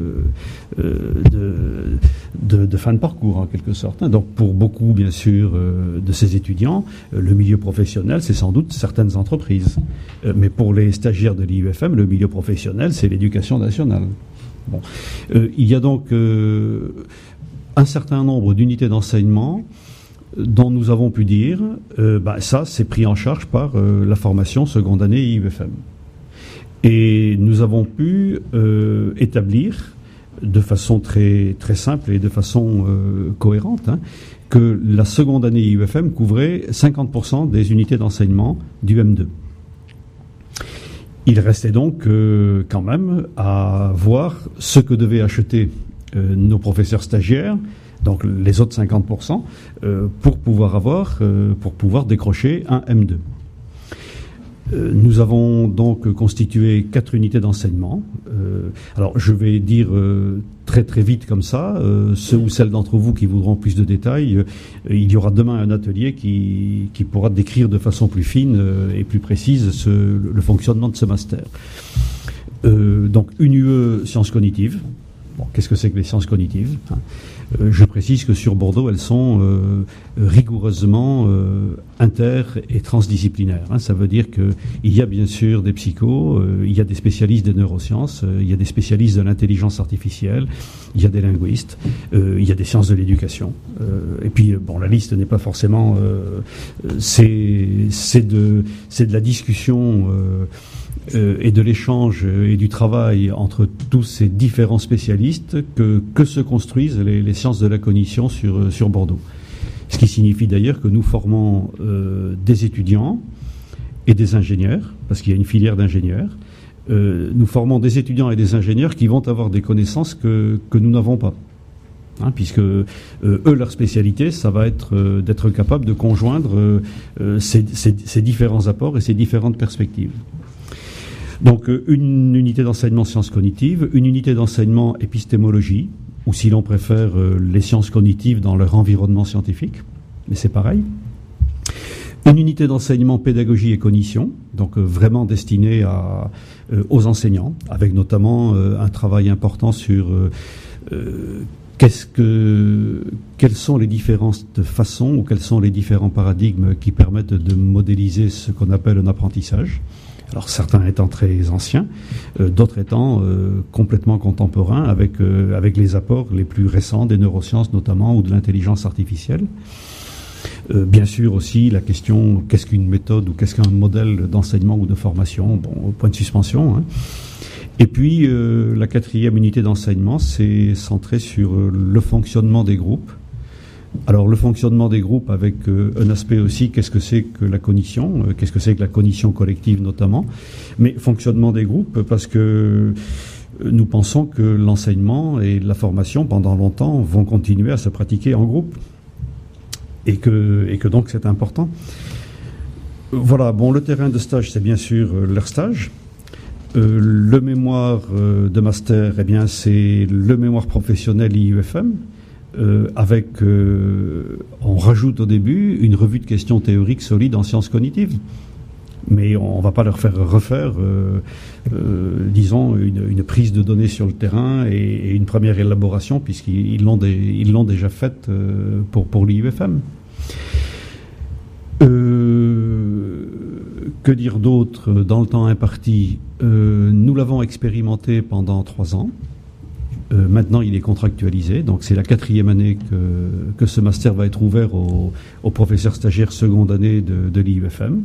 de fin de parcours, en quelque sorte. Donc pour beaucoup, bien sûr, de ces étudiants, le milieu professionnel, c'est sans doute certaines entreprises. Mais pour les stagiaires de l'IUFM, le milieu professionnel, c'est l'éducation nationale. Bon. Il y a donc un certain nombre d'unités d'enseignement dont nous avons pu dire, ça, c'est pris en charge par la formation seconde année IUFM. Et nous avons pu établir de façon très, très simple et de façon cohérente que la seconde année IUFM couvrait 50% des unités d'enseignement du M2. Il restait donc quand même à voir ce que devaient acheter nos professeurs stagiaires, donc les autres 50%, pour pouvoir décrocher un M2. Nous avons donc constitué 4 unités d'enseignement. Alors je vais dire très très vite comme ça, ceux ou celles d'entre vous qui voudront plus de détails, il y aura demain un atelier qui pourra décrire de façon plus fine et plus précise le fonctionnement de ce master. Donc une UE sciences cognitives. Bon, qu'est-ce que c'est que les sciences cognitives, hein? Je précise que sur Bordeaux, elles sont rigoureusement inter- et transdisciplinaires. Hein. Ça veut dire qu'il y a bien sûr des psychos, il y a des spécialistes des neurosciences, il y a des spécialistes de l'intelligence artificielle, il y a des linguistes, il y a des sciences de l'éducation. Et puis, bon, la liste n'est pas forcément... c'est de la discussion... et de l'échange et du travail entre tous ces différents spécialistes que se construisent les sciences de la cognition sur Bordeaux. Ce qui signifie d'ailleurs que nous formons des étudiants et des ingénieurs, parce qu'il y a une filière d'ingénieurs. Nous formons des étudiants et des ingénieurs qui vont avoir des connaissances que nous n'avons pas. Hein, puisque eux, leur spécialité, ça va être d'être capable de conjoindre ces différents apports et ces différentes perspectives. Donc une unité d'enseignement sciences cognitives, une unité d'enseignement épistémologie, ou si l'on préfère les sciences cognitives dans leur environnement scientifique, mais c'est pareil. Une unité d'enseignement pédagogie et cognition, donc vraiment destinée aux enseignants, avec notamment un travail important sur quelles sont les différentes façons ou quels sont les différents paradigmes qui permettent de modéliser ce qu'on appelle un apprentissage. Alors certains étant très anciens, d'autres étant complètement contemporains avec les apports les plus récents des neurosciences notamment ou de l'intelligence artificielle. Bien sûr aussi la question qu'est-ce qu'une méthode ou qu'est-ce qu'un modèle d'enseignement ou de formation, bon, au point de suspension. Hein. Et puis la 4e unité d'enseignement, c'est centré sur le fonctionnement des groupes. Alors le fonctionnement des groupes avec un aspect aussi, qu'est-ce que c'est que la cognition, qu'est-ce que c'est que la cognition collective notamment, mais fonctionnement des groupes parce que nous pensons que l'enseignement et la formation pendant longtemps vont continuer à se pratiquer en groupe et que donc c'est important. Voilà, bon, le terrain de stage c'est bien sûr leur stage. Le mémoire de master, eh bien c'est le mémoire professionnel IUFM. On rajoute au début une revue de questions théoriques solides en sciences cognitives. Mais on ne va pas leur faire refaire, disons, une prise de données sur le terrain et une première élaboration, puisqu'ils l'ont déjà faite pour l'IUFM. Que dire d'autre dans le temps imparti? Nous l'avons expérimenté pendant 3 ans. Maintenant, il est contractualisé, donc c'est la 4e année que ce master va être ouvert aux professeurs stagiaires seconde année de l'IUFM.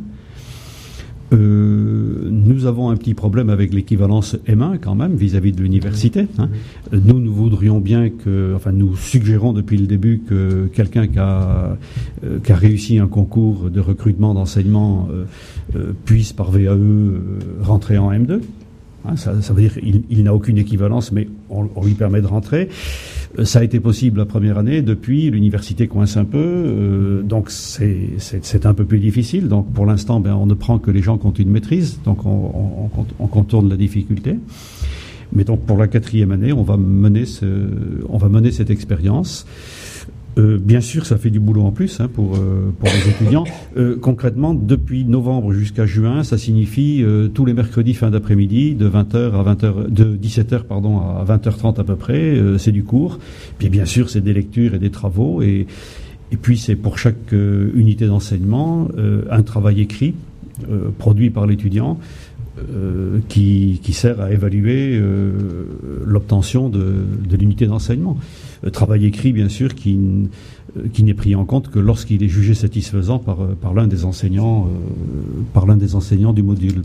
Nous avons un petit problème avec l'équivalence M1 quand même vis-à-vis de l'université. Hein. Nous voudrions bien nous suggérons depuis le début que quelqu'un qui a réussi un concours de recrutement d'enseignement puisse par VAE rentrer en M2. Hein, ça veut dire qu'il n'a aucune équivalence, mais on lui permet de rentrer. Ça a été possible la première année. Depuis, l'université coince un peu, donc c'est un peu plus difficile. Donc pour l'instant, on ne prend que les gens qui ont une maîtrise, donc on contourne la difficulté. Mais donc pour la 4e année, on va mener cette expérience. Bien sûr, ça fait du boulot en plus pour les étudiants. Concrètement, depuis novembre jusqu'à juin, ça signifie tous les mercredis fin d'après-midi de 17h à 20h30 à peu près, c'est du cours. Puis bien sûr, c'est des lectures et des travaux et puis c'est pour chaque unité d'enseignement un travail écrit produit par l'étudiant qui sert à évaluer l'obtention de l'unité d'enseignement. Travail écrit, bien sûr, qui n'est pris en compte que lorsqu'il est jugé satisfaisant par l'un des enseignants du module.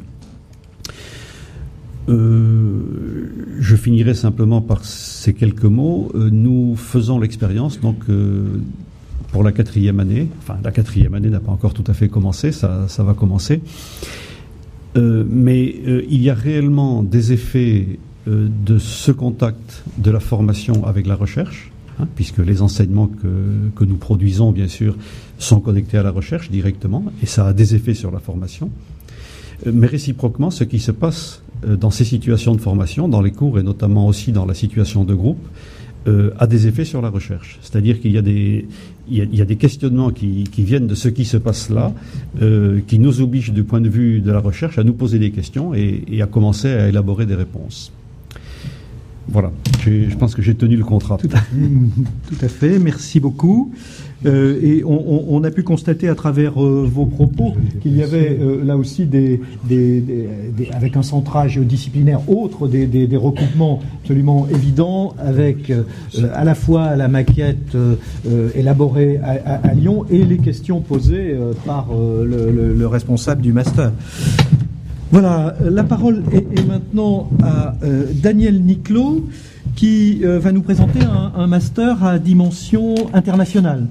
Je finirai simplement par ces quelques mots. Nous faisons l'expérience, donc pour la 4e année. Enfin, la 4e année n'a pas encore tout à fait commencé, ça va commencer. Mais il y a réellement des effets de ce contact de la formation avec la recherche, puisque les enseignements que nous produisons, bien sûr, sont connectés à la recherche directement, et ça a des effets sur la formation. Mais réciproquement, ce qui se passe dans ces situations de formation, dans les cours et notamment aussi dans la situation de groupe, a des effets sur la recherche. C'est-à-dire qu'il y a des questionnements qui viennent de ce qui se passe là, qui nous obligent du point de vue de la recherche à nous poser des questions et à commencer à élaborer des réponses. Voilà, je pense que j'ai tenu le contrat. Tout à fait, merci beaucoup. Et on a pu constater à travers vos propos qu'il y avait là aussi avec un centrage disciplinaire autre, des recoupements absolument évidents avec à la fois la maquette élaborée à Lyon et les questions posées par le responsable du master. Voilà, la parole est maintenant à Daniel Niclot qui va nous présenter un master à dimension internationale.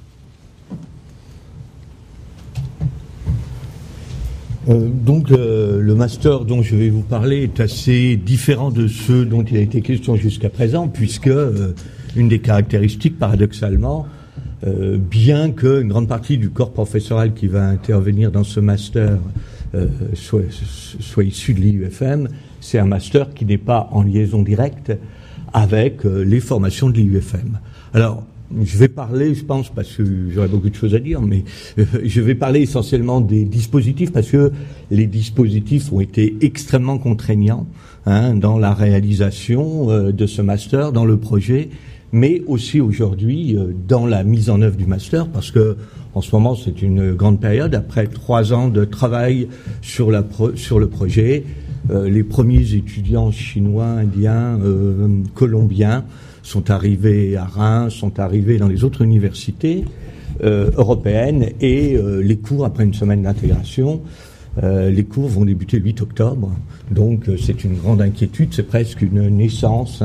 Donc le master dont je vais vous parler est assez différent de ceux dont il a été question jusqu'à présent, puisque une des caractéristiques, paradoxalement, bien qu'une grande partie du corps professoral qui va intervenir dans ce master soit issu de l'IUFM, c'est un master qui n'est pas en liaison directe avec les formations de l'IUFM. Alors, je vais parler, je pense, parce que j'aurais beaucoup de choses à dire, mais je vais parler essentiellement des dispositifs, parce que les dispositifs ont été extrêmement contraignants dans la réalisation de ce master, dans le projet, mais aussi aujourd'hui dans la mise en œuvre du master, parce que en ce moment c'est une grande période. Après 3 ans de travail sur le projet, les premiers étudiants chinois, indiens, colombiens sont arrivés à Reims, sont arrivés dans les autres universités européennes, et les cours, après une semaine d'intégration, les cours vont débuter le 8 octobre. Donc c'est une grande inquiétude, c'est presque une naissance.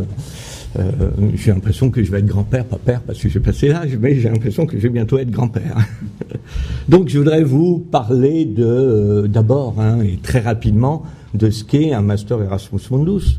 J'ai l'impression que je vais être grand-père, pas père, parce que j'ai passé l'âge, mais j'ai l'impression que je vais bientôt être grand-père. Donc je voudrais vous parler d'abord, et très rapidement, de ce qu'est un Master Erasmus Mundus.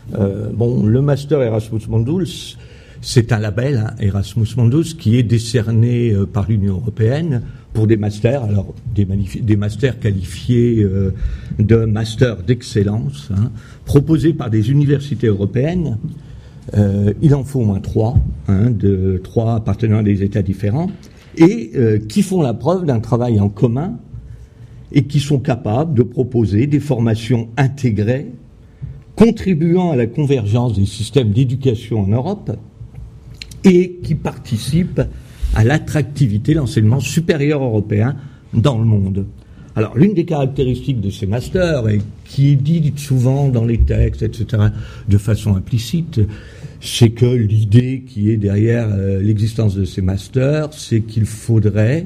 Le Master Erasmus Mundus, c'est un label, Erasmus Mundus, qui est décerné par l'Union européenne pour des masters, alors des masters qualifiés de masters d'excellence, proposés par des universités européennes. Il en faut au moins 3, de 3 appartenant à des États différents, et qui font la preuve d'un travail en commun et qui sont capables de proposer des formations intégrées, contribuant à la convergence des systèmes d'éducation en Europe et qui participent à l'attractivité de l'enseignement supérieur européen dans le monde. Alors, l'une des caractéristiques de ces masters, et qui est dite souvent dans les textes, etc., de façon implicite, c'est que l'idée qui est derrière l'existence de ces masters, c'est qu'il faudrait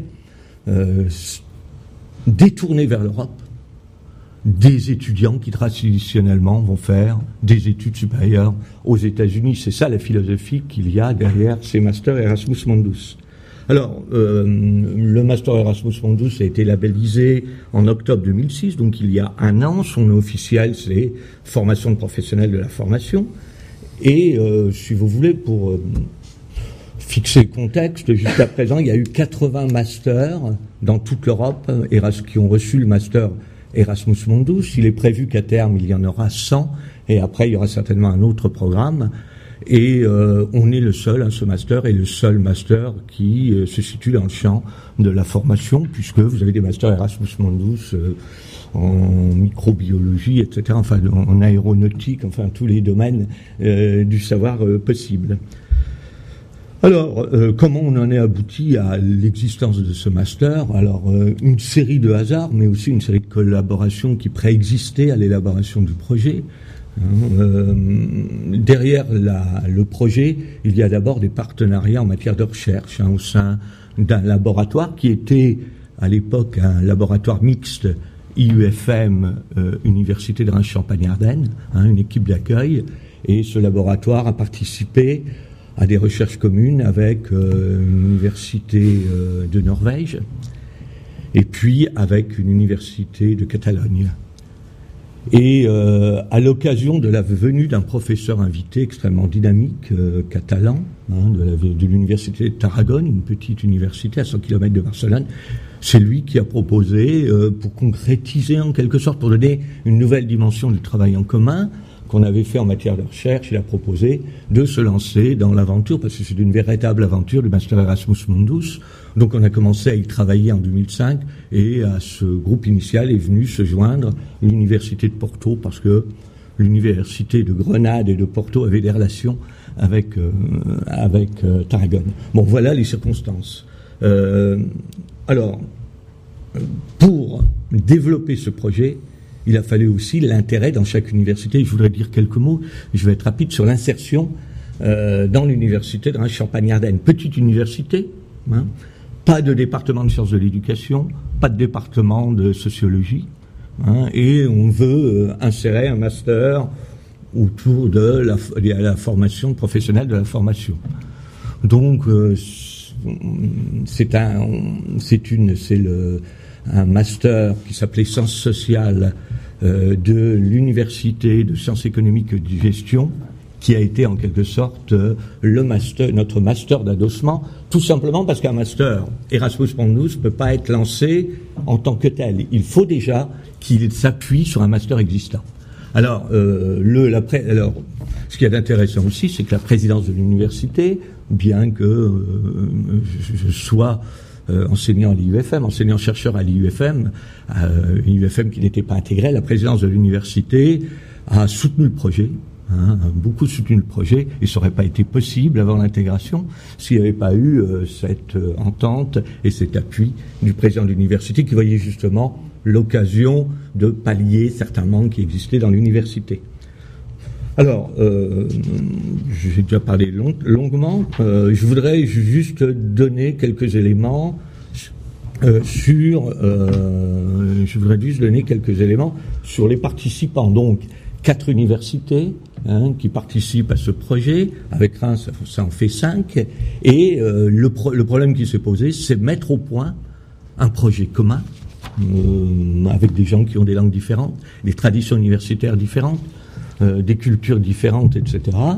détourner vers l'Europe des étudiants qui traditionnellement vont faire des études supérieures aux États-Unis. C'est ça la philosophie qu'il y a derrière ces masters Erasmus Mundus. Alors, le Master Erasmus Mundus a été labellisé en octobre 2006, donc il y a 1 an. Son nom officiel, c'est Formation de professionnels de la formation. Et, si vous voulez, pour fixer le contexte, jusqu'à présent, il y a eu 80 masters dans toute l'Europe qui ont reçu le Master Erasmus Mundus. Il est prévu qu'à terme, il y en aura 100, et après, il y aura certainement un autre programme. Et on est le seul, ce master est le seul master qui se situe dans le champ de la formation, puisque vous avez des masters Erasmus Mundus en microbiologie, etc., enfin en aéronautique, enfin tous les domaines du savoir possible. Alors, comment on en est abouti à l'existence de ce master? Alors, une série de hasards, mais aussi une série de collaborations qui préexistaient à l'élaboration du projet. Derrière le projet, il y a d'abord des partenariats en matière de recherche au sein d'un laboratoire qui était à l'époque un laboratoire mixte IUFM Université de Reims-Champagne-Ardenne, une équipe d'accueil, et ce laboratoire a participé à des recherches communes avec l'université de Norvège. et puis avec une université de Catalogne. Et à l'occasion de la venue d'un professeur invité extrêmement dynamique, catalan, de l'université de Tarragone, une petite université à 100 km de Barcelone, c'est lui qui a proposé, pour concrétiser en quelque sorte, pour donner une nouvelle dimension du travail en commun qu'on avait fait en matière de recherche, il a proposé de se lancer dans l'aventure, parce que c'est une véritable aventure du Master Erasmus Mundus. Donc on a commencé à y travailler en 2005, et à ce groupe initial est venu se joindre l'université de Porto, parce que l'université de Grenade et de Porto avaient des relations avec Tarragone. Bon, voilà les circonstances. Alors, pour développer ce projet, il a fallu aussi l'intérêt dans chaque université. Je voudrais dire quelques mots, je vais être rapide, sur l'insertion dans l'université de Champagne-Ardenne. Petite université, pas de département de sciences de l'éducation, pas de département de sociologie, et on veut insérer un master autour de la formation professionnelle de la formation. Donc, c'est un master qui s'appelait Sciences sociales de l'Université de sciences économiques et de gestion, qui a été en quelque sorte notre master d'adossement, tout simplement parce qu'un master Erasmus Mundus ne peut pas être lancé en tant que tel. Il faut déjà qu'il s'appuie sur un master existant. Alors, ce qu'il y a d'intéressant aussi, c'est que la présidence de l'université, bien que je sois enseignant à l'IUFM, enseignant-chercheur à l'IUFM, qui n'était pas intégré, la présidence de l'université a soutenu le projet, a beaucoup soutenu le projet, et ça n'aurait pas été possible avant l'intégration s'il n'y avait pas eu cette entente et cet appui du président de l'université qui voyait justement l'occasion de pallier certains manques qui existaient dans l'université. Alors, j'ai déjà parlé longuement. Je voudrais juste donner quelques éléments sur les participants. Donc, 4 universités qui participent à ce projet. Avec Reims, ça en fait 5. Et le problème qui s'est posé, c'est mettre au point un projet commun avec des gens qui ont des langues différentes, des traditions universitaires différentes, des cultures différentes, etc.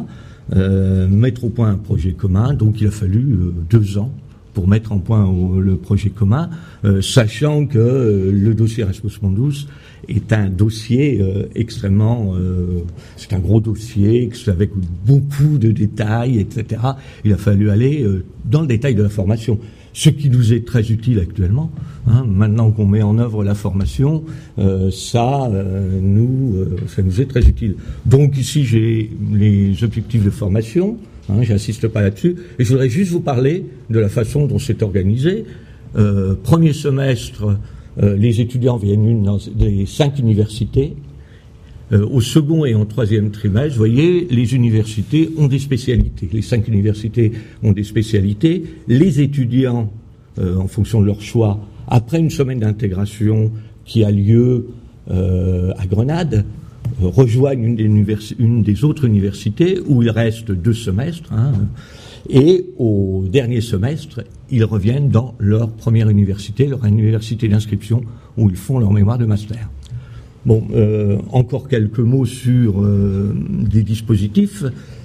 Mettre au point un projet commun. Donc il a fallu 2 ans pour mettre en point le projet commun, sachant que le dossier Erasmus Mundus est un dossier extrêmement... c'est un gros dossier avec beaucoup de détails, etc. Il a fallu aller dans le détail de la formation. Ce qui nous est très utile actuellement, maintenant qu'on met en œuvre la formation, ça nous est très utile. Donc ici j'ai les objectifs de formation, j'insiste pas là-dessus, et je voudrais juste vous parler de la façon dont c'est organisé. Premier semestre, les étudiants viennent dans des 5 universités. Au second et en 3e trimestre, vous voyez, les universités ont des spécialités. Les 5 universités ont des spécialités. Les étudiants, en fonction de leur choix, après une semaine d'intégration qui a lieu à Grenade, rejoignent une des autres universités où ils restent 2 semestres. Et au dernier semestre, ils reviennent dans leur première université, leur université d'inscription, où ils font leur mémoire de master. Bon, encore quelques mots sur des dispositifs.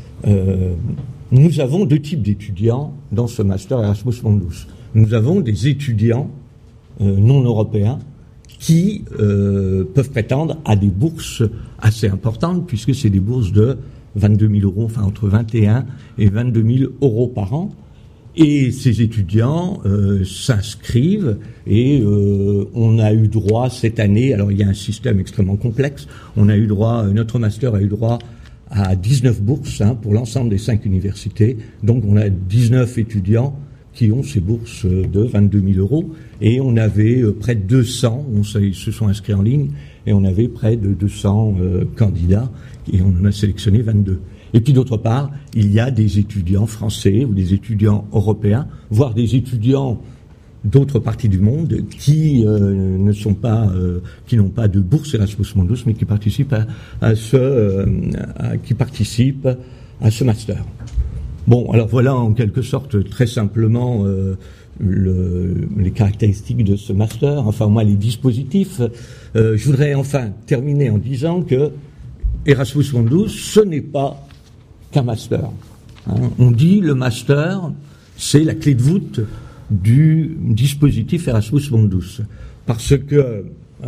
Nous avons 2 types d'étudiants dans ce master Erasmus Mundus. Nous avons des étudiants non européens qui peuvent prétendre à des bourses assez importantes, puisque c'est des bourses de 22 000 euros, enfin entre 21 et 22 000 euros par an. Et ces étudiants s'inscrivent et on a eu droit cette année, alors il y a un système extrêmement complexe, notre master a eu droit à 19 bourses pour l'ensemble des 5 universités, donc on a 19 étudiants qui ont ces bourses de 22 000 euros et on avait près de 200, ils se sont inscrits en ligne et on avait près de 200 candidats et on en a sélectionné 22. Et puis d'autre part, il y a des étudiants français ou des étudiants européens, voire des étudiants d'autres parties du monde qui n'ont pas de bourse Erasmus Mundus, mais qui participent à ce master. Bon, alors voilà en quelque sorte très simplement les caractéristiques de ce master, enfin au moins les dispositifs. Je voudrais enfin terminer en disant que Erasmus Mundus, ce n'est pas qu'un master. On dit le master, c'est la clé de voûte du dispositif Erasmus Mundus. Parce que,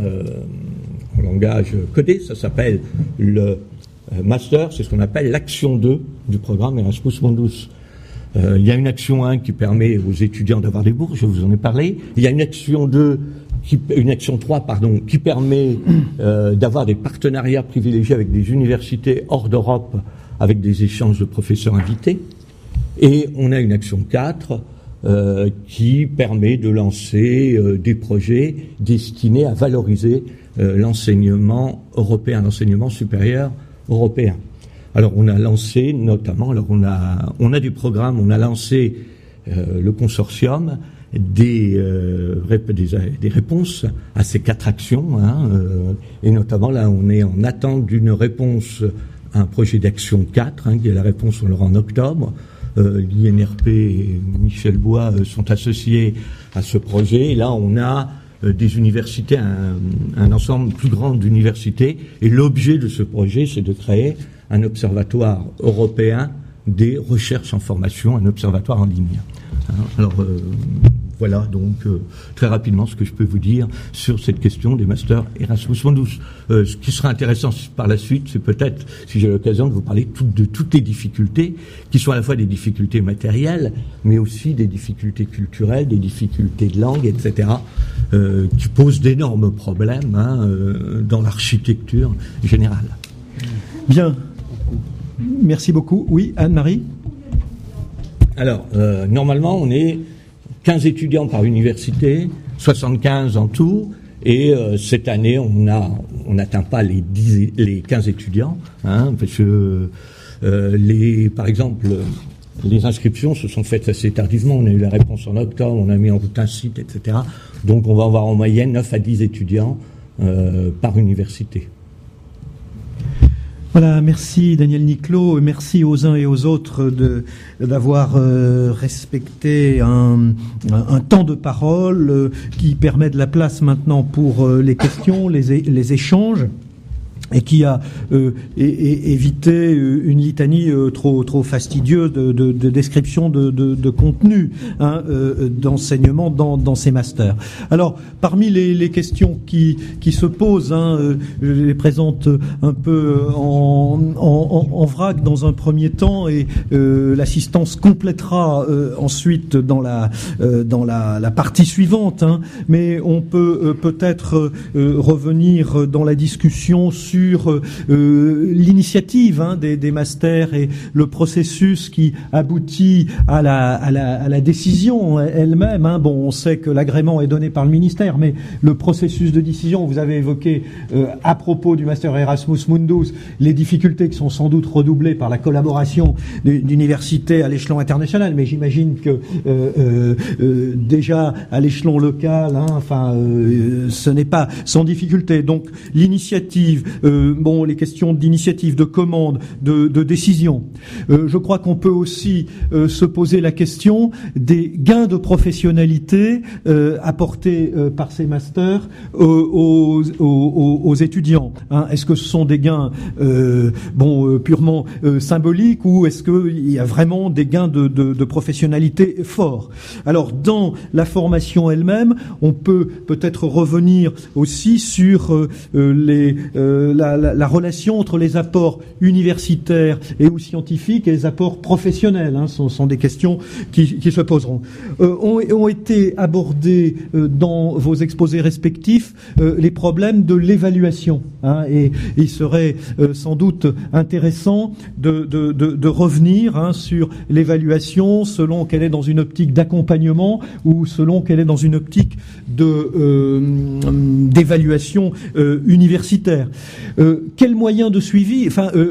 en langage codé, ça s'appelle le master, c'est ce qu'on appelle l'action 2 du programme Erasmus Mundus. Il y a une action 1 qui permet aux étudiants d'avoir des bourses, je vous en ai parlé. Il y a une action 3, qui permet d'avoir des partenariats privilégiés avec des universités hors d'Europe, avec des échanges de professeurs invités. Et on a une action 4 qui permet de lancer des projets destinés à valoriser l'enseignement européen, l'enseignement supérieur européen. Alors on a lancé notamment, on a des programmes, on a lancé le consortium des réponses à ces 4 actions, et notamment là on est en attente d'une réponse à un projet d'action 4, qui est la réponse, on l'aura en octobre. L'INRP et Michel Bois sont associés à ce projet, et là on a des universités, un ensemble plus grand d'universités, et l'objet de ce projet c'est de créer un observatoire européen des recherches en formation, un observatoire en ligne. Alors voilà donc très rapidement ce que je peux vous dire sur cette question des masters Erasmus Mundus. Ce qui sera intéressant par la suite, c'est peut-être, si j'ai l'occasion, de vous parler de toutes les difficultés, qui sont à la fois des difficultés matérielles, mais aussi des difficultés culturelles, des difficultés de langue, etc., qui posent d'énormes problèmes dans l'architecture générale. Bien. Merci beaucoup. Oui, Anne-Marie ? Alors, normalement, on est 15 étudiants par université, 75 en tout, et cette année, on n'atteint pas les 15 étudiants, parce que par exemple, les inscriptions se sont faites assez tardivement. On a eu la réponse en octobre, on a mis en route un site, etc. Donc, on va avoir en moyenne 9 à 10 étudiants par université. Voilà, merci Daniel Niclot, merci aux uns et aux autres d'avoir respecté un temps de parole qui permet de la place maintenant pour les questions, les échanges, et qui a évité une litanie trop fastidieuse de description de contenu d'enseignement dans ces masters. Alors, parmi les questions qui se posent, je les présente un peu en vrac dans un premier temps, et l'assistance complétera ensuite dans la partie suivante, mais on peut peut-être revenir dans la discussion sur l'initiative des masters et le processus qui aboutit à la décision elle-même. Bon, on sait que l'agrément est donné par le ministère, mais le processus de décision, vous avez évoqué à propos du master Erasmus Mundus les difficultés qui sont sans doute redoublées par la collaboration d'universités à l'échelon international, mais j'imagine que déjà à l'échelon local, ce n'est pas sans difficulté. Donc l'initiative, les questions d'initiative, de commande, de décision. Je crois qu'on peut aussi se poser la question des gains de professionnalité apportés par ces masters aux étudiants. Est-ce que ce sont des gains purement symboliques, ou est-ce qu'il y a vraiment des gains de professionnalité forts? Alors, dans la formation elle-même, on peut peut-être revenir aussi sur la relation entre les apports universitaires et ou scientifiques et les apports professionnels. Ce sont des questions qui se poseront. Ont été abordés dans vos exposés respectifs les problèmes de l'évaluation. Et il serait sans doute intéressant de revenir sur l'évaluation selon qu'elle est dans une optique d'accompagnement ou selon qu'elle est dans une optique d'évaluation universitaire. Quels moyens de suivi?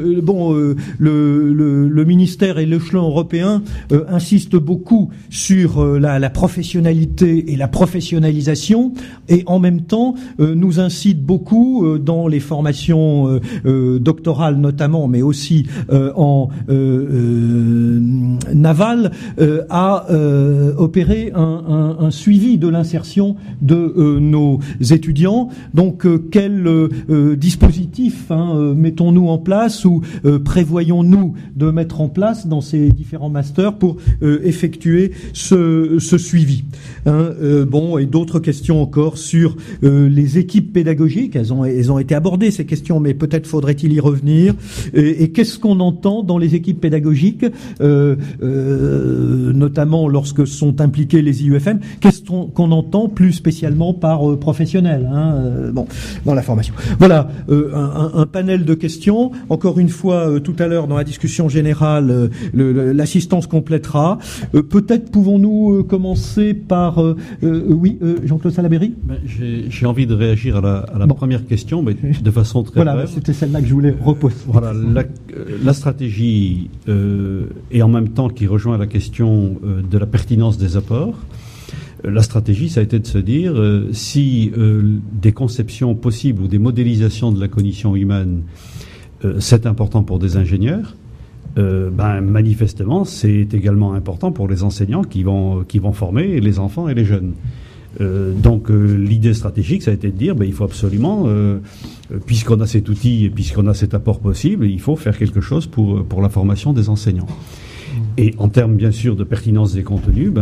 Le ministère et l'échelon européen insistent beaucoup sur la professionnalité et la professionnalisation, et en même temps nous incitent beaucoup dans les formations doctorales notamment, mais aussi en Naval a opéré un suivi de l'insertion de nos étudiants. Donc, quel dispositif mettons-nous en place ou prévoyons-nous de mettre en place dans ces différents masters pour effectuer ce suivi, et d'autres questions encore sur les équipes pédagogiques. Elles ont été abordées, ces questions, mais peut-être faudrait-il y revenir. Et qu'est-ce qu'on entend dans les équipes pédagogiques, notamment lorsque sont impliqués les IUFM? Qu'est-ce qu'on entend plus spécialement par professionnel, dans la formation? Voilà, un panel de questions. Encore une fois, tout à l'heure dans la discussion générale, l'assistance complétera. Peut-être pouvons-nous commencer par Jean-Claude Salaberry. J'ai envie de réagir à la première question, mais de façon très brève. C'était celle-là que je voulais reposer. Voilà, la stratégie et en même temps qui rejoint la question de la pertinence des apports. La stratégie, ça a été de se dire si des conceptions possibles ou des modélisations de la cognition humaine, c'est important pour des ingénieurs. Manifestement, c'est également important pour les enseignants qui vont former les enfants et les jeunes. Donc l'idée stratégique, ça a été de dire il faut absolument, puisqu'on a cet outil et puisqu'on a cet apport possible, il faut faire quelque chose pour la formation des enseignants. Et en termes bien sûr de pertinence des contenus,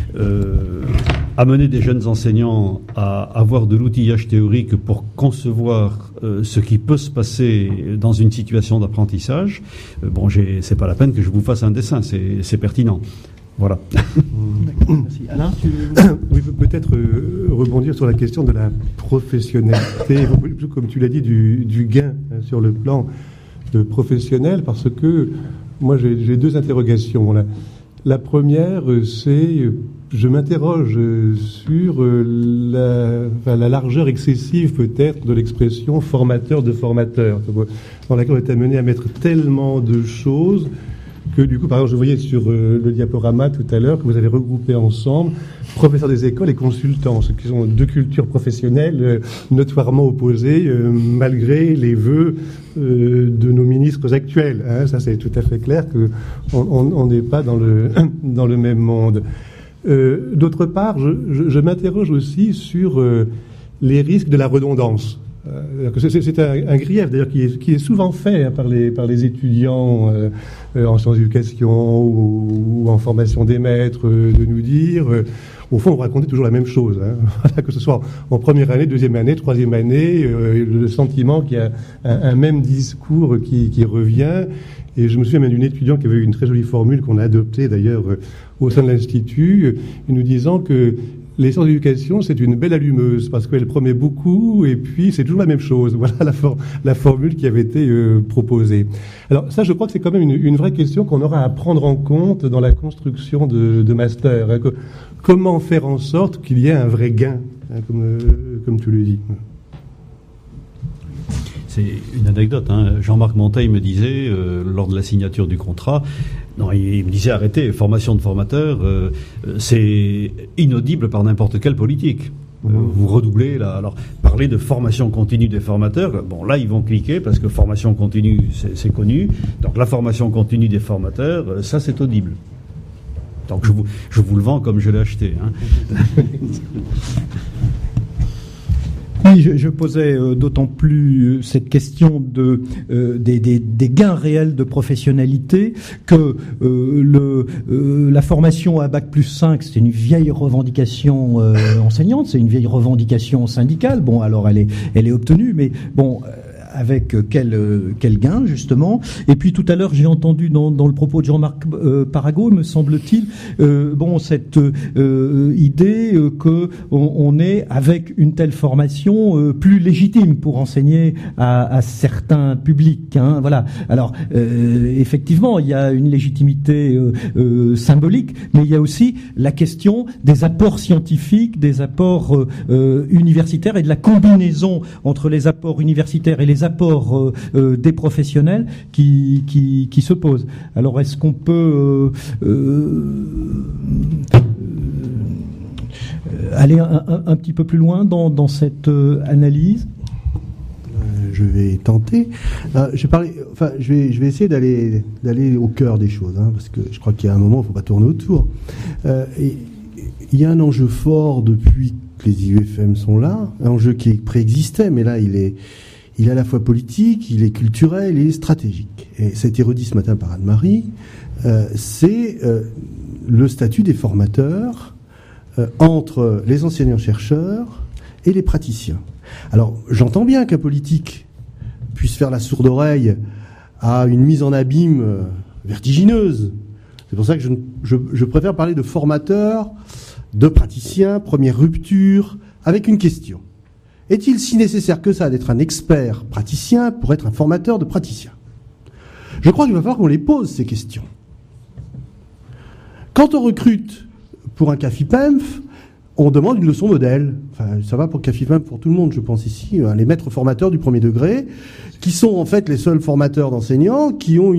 amener des jeunes enseignants à avoir de l'outillage théorique pour concevoir ce qui peut se passer dans une situation d'apprentissage, c'est pas la peine que je vous fasse un dessin, c'est pertinent. Voilà. Merci. Alain, Oui, peut-être rebondir sur la question de la professionnalité, comme tu l'as dit, du gain sur le plan professionnel, parce que moi j'ai deux interrogations. La première, c'est je m'interroge sur la largeur excessive peut-être de l'expression formateur de formateur, dans laquelle on est amené à mettre tellement de choses que du coup, par exemple, je voyais sur le diaporama tout à l'heure que vous avez regroupé ensemble professeurs des écoles et consultants, ce qui sont deux cultures professionnelles notoirement opposées malgré les vœux de nos ministres actuels. Ça, c'est tout à fait clair qu'on n'est pas dans le même monde. D'autre part, je m'interroge aussi sur les risques de la redondance. C'est un grief d'ailleurs qui est souvent fait par les étudiants en sciences d'éducation ou en formation des maîtres de nous dire au fond on racontait toujours la même chose, que ce soit en première année, deuxième année, troisième année, le sentiment qu'il y a un même discours qui revient. Et je me souviens même d'une étudiante qui avait eu une très jolie formule qu'on a adoptée d'ailleurs au sein de l'Institut, nous disant que les sciences d'éducation, c'est une belle allumeuse parce qu'elle promet beaucoup et puis c'est toujours la même chose. Voilà la formule qui avait été proposée. Alors ça, je crois que c'est quand même une vraie question qu'on aura à prendre en compte dans la construction de master. Comment faire en sorte qu'il y ait un vrai gain, comme tu le dis. C'est une anecdote. Jean-Marc Monteil me disait, lors de la signature du contrat, il me disait arrêtez, formation de formateurs, c'est inaudible par n'importe quelle politique. Vous redoublez là. Alors, parler de formation continue des formateurs, là ils vont cliquer parce que formation continue c'est connu. Donc la formation continue des formateurs, ça c'est audible. Donc je vous le vends comme je l'ai acheté. Oui, je posais d'autant plus cette question des gains réels de professionnalité que la formation à Bac+5, c'est une vieille revendication enseignante, c'est une vieille revendication syndicale. Alors elle est obtenue, mais avec quel gain justement. Et puis tout à l'heure j'ai entendu dans le propos de Jean-Marc Parago, me semble-t-il, cette idée que on est avec une telle formation plus légitime pour enseigner à certains publics. Voilà. Alors effectivement il y a une légitimité symbolique, mais il y a aussi la question des apports scientifiques, des apports universitaires et de la combinaison entre les apports universitaires et les apports des professionnels qui se posent. Alors, est-ce qu'on peut aller un petit peu plus loin dans cette analyse ? je vais tenter. Je vais essayer d'aller au cœur des choses, parce que je crois qu'il y a un moment, il ne faut pas tourner autour. Il y a un enjeu fort depuis que les IUFM sont là, un enjeu qui préexistait, mais là, il est à la fois politique, il est culturel, il est stratégique. Et ça a été redit ce matin par Anne-Marie, c'est le statut des formateurs entre les enseignants-chercheurs et les praticiens. Alors, j'entends bien qu'un politique puisse faire la sourde oreille à une mise en abîme vertigineuse. C'est pour ça que je préfère parler de formateurs, de praticiens, première rupture, avec une question. Est-il si nécessaire que ça d'être un expert praticien pour être un formateur de praticiens ? Je crois qu'il va falloir qu'on les pose, ces questions. Quand on recrute pour un CAFIPEMF, on demande une leçon modèle. Enfin, ça va pour CAFIPEMF, pour tout le monde, je pense ici. Les maîtres formateurs du premier degré, qui sont en fait les seuls formateurs d'enseignants qui ont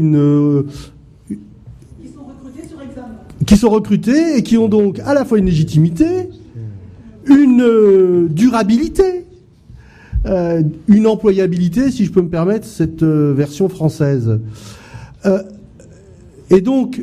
qui sont recrutés et qui ont donc à la fois une légitimité, une durabilité, une employabilité, si je peux me permettre cette version française. Et donc,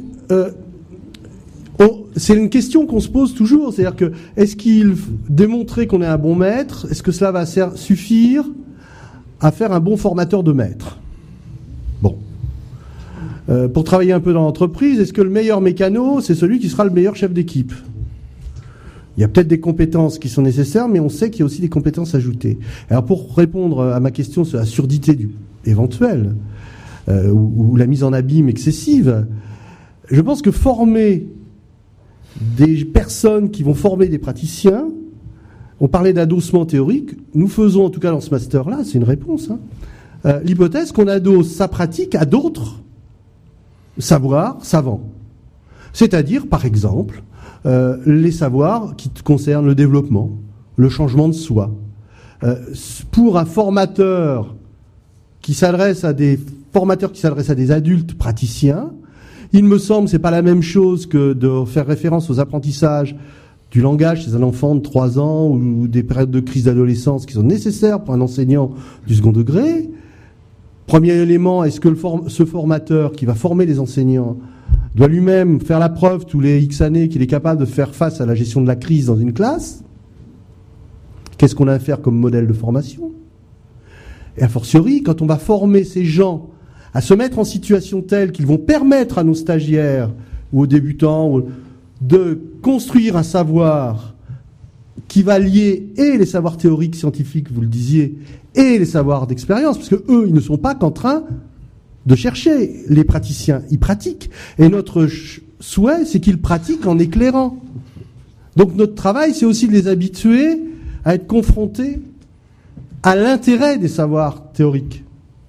c'est une question qu'on se pose toujours, c'est-à-dire que est-ce qu'il démontrer qu'on est un bon maître, est-ce que cela va suffire à faire un bon formateur de maître ? Bon. Pour travailler un peu dans l'entreprise, est-ce que le meilleur mécano, c'est celui qui sera le meilleur chef d'équipe ? Il y a peut-être des compétences qui sont nécessaires, mais on sait qu'il y a aussi des compétences ajoutées. Alors pour répondre à ma question sur la surdité éventuelle, ou la mise en abîme excessive, je pense que former des personnes qui vont former des praticiens, on parlait d'adossement théorique, nous faisons en tout cas dans ce master-là, c'est une réponse, l'hypothèse qu'on adosse sa pratique à d'autres savoirs savants. C'est-à-dire, par exemple, les savoirs qui concernent le développement, le changement de soi. Pour un formateur qui s'adresse à des adultes praticiens, il me semble que c'est pas la même chose que de faire référence aux apprentissages du langage chez un enfant de 3 ans ou des périodes de crise d'adolescence qui sont nécessaires pour un enseignant du second degré. Premier élément, est-ce que ce formateur qui va former les enseignants doit lui-même faire la preuve tous les X années qu'il est capable de faire face à la gestion de la crise dans une classe ? Qu'est-ce qu'on a à faire comme modèle de formation ? Et a fortiori, quand on va former ces gens à se mettre en situation telle qu'ils vont permettre à nos stagiaires ou aux débutants de construire un savoir qui va lier et les savoirs théoriques, scientifiques, vous le disiez, et les savoirs d'expérience, parce que eux, ils ne sont pas qu'en train de chercher. Les praticiens, ils pratiquent. Et notre souhait, c'est qu'ils pratiquent en éclairant. Donc notre travail, c'est aussi de les habituer à être confrontés à l'intérêt des savoirs théoriques.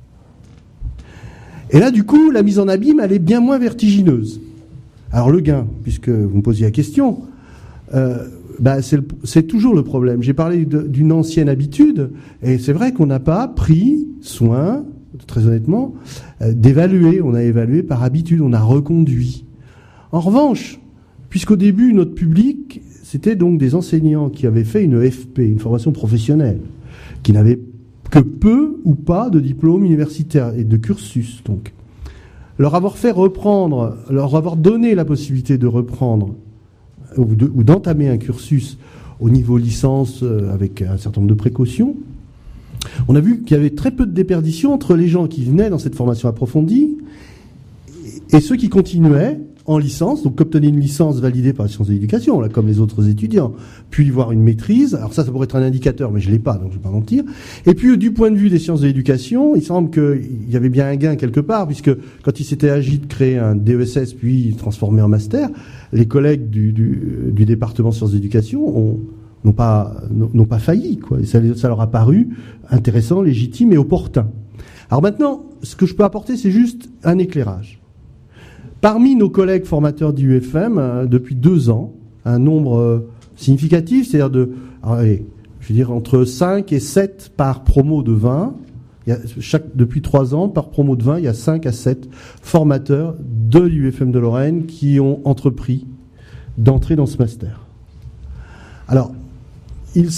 Et là, du coup, la mise en abîme, elle est bien moins vertigineuse. Alors le gain, puisque vous me posiez la question, c'est toujours le problème. J'ai parlé d'une ancienne habitude, et c'est vrai qu'on n'a pas pris soin, très honnêtement, d'évaluer. On a évalué par habitude, on a reconduit. En revanche, puisqu'au début, notre public, c'était donc des enseignants qui avaient fait une FP, une formation professionnelle, qui n'avaient que peu ou pas de diplôme universitaire et de cursus. Donc, leur avoir donné la possibilité de reprendre ou d'entamer un cursus au niveau licence avec un certain nombre de précautions, on a vu qu'il y avait très peu de déperdition entre les gens qui venaient dans cette formation approfondie et ceux qui continuaient en licence, donc obtenaient une licence validée par la sciences de l'éducation, là, comme les autres étudiants, puis voir une maîtrise. Alors ça pourrait être un indicateur, mais je l'ai pas, donc je vais pas mentir. Et puis, du point de vue des sciences de l'éducation, il semble qu'il y avait bien un gain quelque part, puisque quand il s'était agi de créer un DESS, puis transformer en master, les collègues du département sciences de l'éducation n'ont pas failli, quoi. Et ça leur a paru intéressant, légitime et opportun. Alors maintenant, ce que je peux apporter, c'est juste un éclairage. Parmi nos collègues formateurs d'IUFM, depuis 2 ans, un nombre significatif, c'est-à-dire entre 5 et 7 par promo de 20. Depuis 3 ans, par promo de 20, il y a 5 à 7 formateurs de l'IUFM de Lorraine qui ont entrepris d'entrer dans ce master. Alors,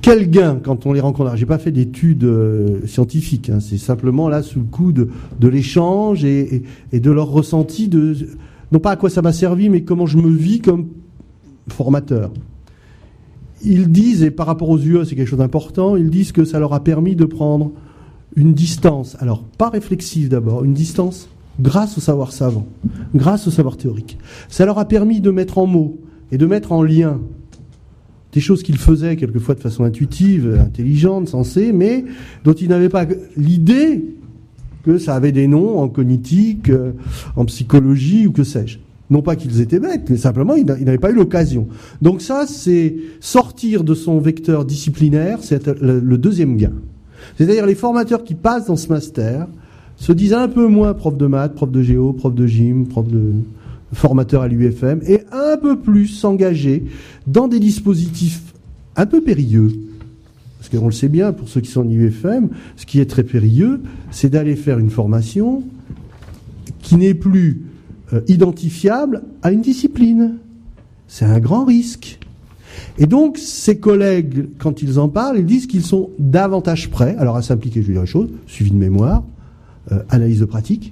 quel gain quand on les rencontre? J'ai pas fait d'études scientifiques, hein, c'est simplement là sous le coup de l'échange et de leur ressenti non pas à quoi ça m'a servi, mais comment je me vis comme formateur. Ils disent, et par rapport aux UE c'est quelque chose d'important, ils disent que ça leur a permis de prendre une distance, alors pas réflexive d'abord, une distance grâce au savoir savant, grâce au savoir théorique. Ça leur a permis de mettre en mots et de mettre en lien des choses qu'ils faisaient quelquefois de façon intuitive, intelligente, sensée, mais dont ils n'avaient pas l'idée que ça avait des noms en cognitique, en psychologie ou que sais-je. Non pas qu'ils étaient bêtes, mais simplement ils n'avaient pas eu l'occasion. Donc ça, c'est sortir de son vecteur disciplinaire, c'est le deuxième gain. C'est-à-dire les formateurs qui passent dans ce master se disent un peu moins prof de maths, prof de géo, prof de gym, prof de formateur à l'UFM, et un peu plus s'engager dans des dispositifs un peu périlleux. Parce qu'on le sait bien, pour ceux qui sont en UFM, ce qui est très périlleux, c'est d'aller faire une formation qui n'est plus identifiable à une discipline. C'est un grand risque. Et donc, ces collègues, quand ils en parlent, ils disent qu'ils sont davantage prêts, alors à s'impliquer, je vais dire les choses, suivi de mémoire, analyse de pratique,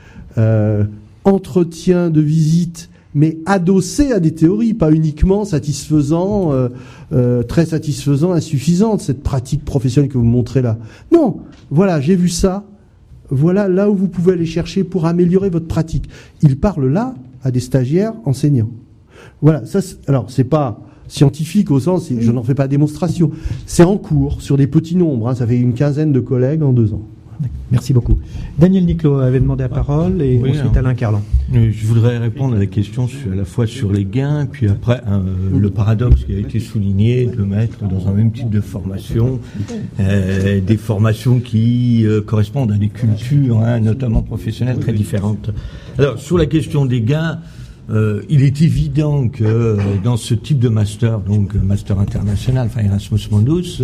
entretien de visite, mais adossé à des théories, pas uniquement satisfaisant, très satisfaisant, insuffisante, cette pratique professionnelle que vous montrez là. Non, voilà, j'ai vu ça, voilà là où vous pouvez aller chercher pour améliorer votre pratique. Il parle là à des stagiaires enseignants. Voilà, ça, alors c'est pas scientifique au sens, je n'en fais pas démonstration, c'est en cours, sur des petits nombres, hein, ça fait une quinzaine de collègues en 2 ans. Merci beaucoup. Daniel Niclot avait demandé la parole et ensuite Alain Carlan. Je voudrais répondre à la question à la fois sur les gains, puis après le paradoxe qui a été souligné de mettre dans un même type de formation des formations qui correspondent à des cultures, hein, notamment professionnelles, très différentes. Alors, sur la question des gains, il est évident que dans ce type de master, donc master international, enfin Erasmus Mundus,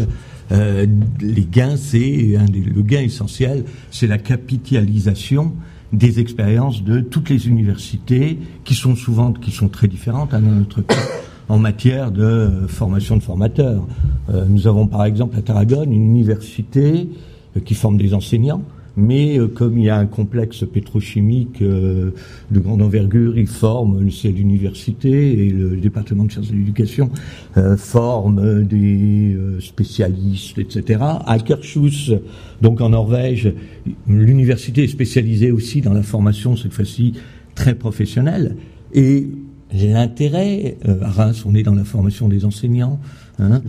les gains, le gain essentiel, c'est la capitalisation des expériences de toutes les universités qui sont très différentes dans notre cas en matière de formation de formateurs. Nous avons par exemple à Tarragone une université qui forme des enseignants, mais comme il y a un complexe pétrochimique de grande envergure, il forme le CL d'université et le département de sciences de l'éducation forme des spécialistes, etc. À Akershus, donc en Norvège, l'université est spécialisée aussi dans la formation, cette fois-ci très professionnelle. Et l'intérêt, à Reims, on est dans la formation des enseignants, hein,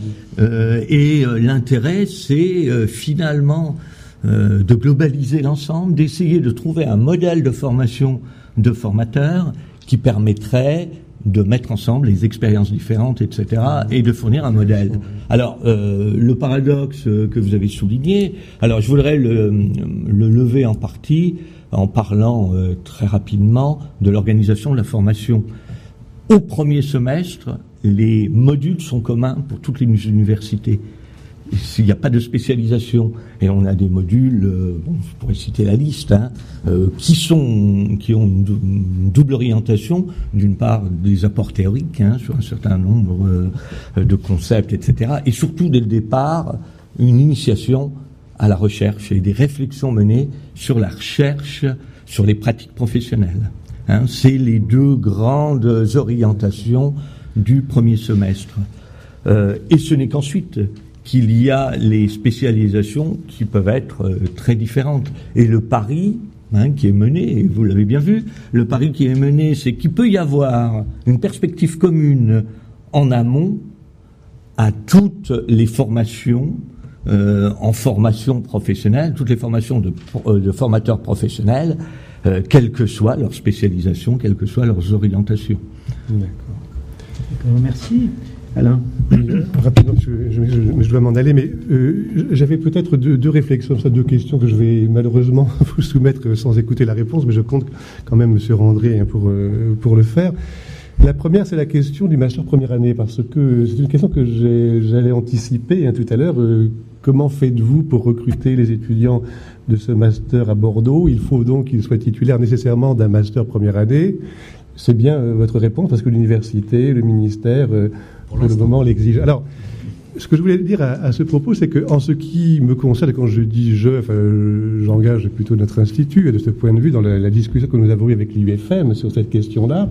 et l'intérêt, c'est finalement de globaliser l'ensemble, d'essayer de trouver un modèle de formation de formateurs qui permettrait de mettre ensemble les expériences différentes, etc., et de fournir un modèle. Alors, le paradoxe que vous avez souligné, alors je voudrais le lever en partie en parlant très rapidement de l'organisation de la formation. Au premier semestre, les modules sont communs pour toutes les universités. S'il n'y a pas de spécialisation, et on a des modules, je pourrais citer la liste, hein, qui ont une double orientation, d'une part des apports théoriques, hein, sur un certain nombre de concepts, etc., et surtout dès le départ, une initiation à la recherche et des réflexions menées sur la recherche, sur les pratiques professionnelles. Hein, c'est les 2 grandes orientations du premier semestre. Et ce n'est qu'ensuite qu'il y a les spécialisations qui peuvent être très différentes. Et le pari, hein, qui est mené, et vous l'avez bien vu, le pari qui est mené, c'est qu'il peut y avoir une perspective commune en amont à toutes les formations en formation professionnelle, toutes les formations de formateurs professionnels, quelle que soit leur spécialisation, quelles que soient leurs orientations. D'accord. Merci. Alain. Rapidement, je dois m'en aller, mais j'avais peut-être deux réflexions, 2 questions que je vais malheureusement vous soumettre sans écouter la réponse, mais je compte quand même M. André pour le faire. La première, c'est la question du master première année, parce que c'est une question que j'allais anticiper tout à l'heure. Comment faites-vous pour recruter les étudiants de ce master à Bordeaux? Il faut donc qu'ils soient titulaires nécessairement d'un master première année. C'est bien votre réponse, parce que l'université, le ministère, pour le moment, l'exige. Alors, Ce que je voulais dire à ce propos, c'est que en ce qui me concerne, quand je dis j'engage plutôt notre institut, et de ce point de vue, dans la discussion que nous avons eue avec l'UFM sur cette question-là,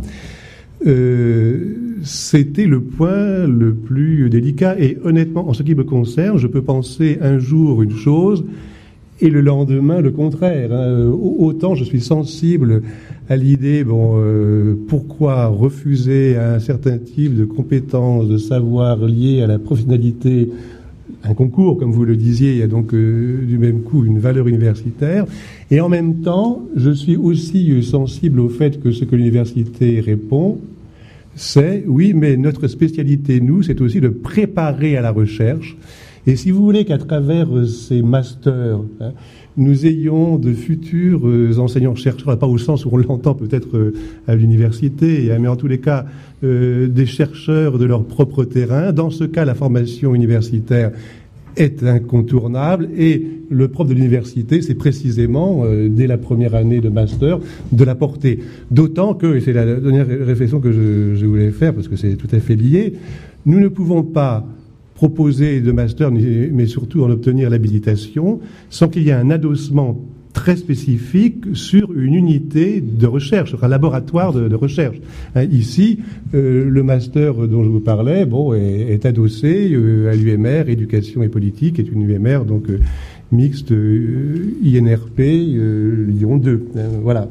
c'était le point le plus délicat. Et honnêtement, en ce qui me concerne, je peux penser un jour une chose et le lendemain le contraire. Autant je suis sensible à l'idée, pourquoi refuser un certain type de compétences, de savoir liées à la professionnalité, un concours, comme vous le disiez, il y a donc du même coup une valeur universitaire. Et en même temps, je suis aussi sensible au fait que ce que l'université répond, c'est, oui, mais notre spécialité, nous, c'est aussi de préparer à la recherche. Et si vous voulez qu'à travers ces masters, nous ayons de futurs enseignants-chercheurs, pas au sens où on l'entend peut-être à l'université, mais en tous les cas des chercheurs de leur propre terrain, dans ce cas, la formation universitaire est incontournable, et le propre de l'université, c'est précisément, dès la première année de master, de la porter. D'autant que, et c'est la dernière réflexion que je voulais faire, parce que c'est tout à fait lié, nous ne pouvons pas proposer de master, mais surtout en obtenir l'habilitation, sans qu'il y ait un adossement très spécifique sur une unité de recherche, sur un laboratoire de recherche. Ici, le master dont je vous parlais, est adossé à l'UMR, éducation et politique, est une UMR donc mixte INRP Lyon 2. Voilà.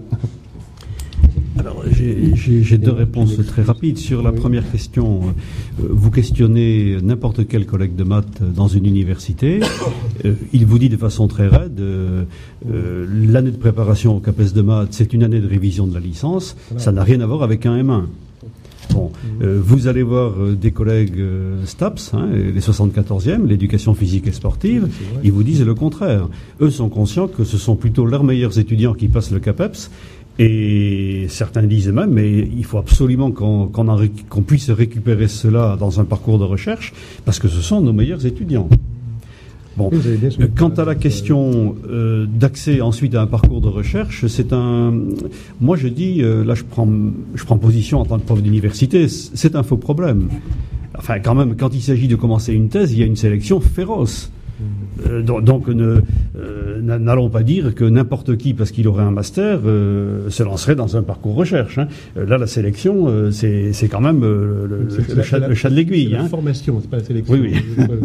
Alors, j'ai deux réponses très rapides. Sur la première question, vous questionnez n'importe quel collègue de maths dans une université, il vous dit de façon très raide, l'année de préparation au CAPES de maths, c'est une année de révision de la licence, ça n'a rien à voir avec un M1. Bon, vous allez voir des collègues STAPS, les 74e, l'éducation physique et sportive, ils vous disent le contraire. Eux sont conscients que ce sont plutôt leurs meilleurs étudiants qui passent le CAPEPS. Et certains disent même, mais il faut absolument qu'on puisse récupérer cela dans un parcours de recherche, parce que ce sont nos meilleurs étudiants. Bon, quant à la question d'accès ensuite à un parcours de recherche, moi je dis, là je prends position en tant que prof d'université, c'est un faux problème. Enfin, quand même, quand il s'agit de commencer une thèse, il y a une sélection féroce. Donc n'allons pas dire que n'importe qui, parce qu'il aurait un master, se lancerait dans un parcours recherche. Là, la sélection, c'est quand même le chat de l'aiguille. C'est la formation, c'est pas la sélection. Oui.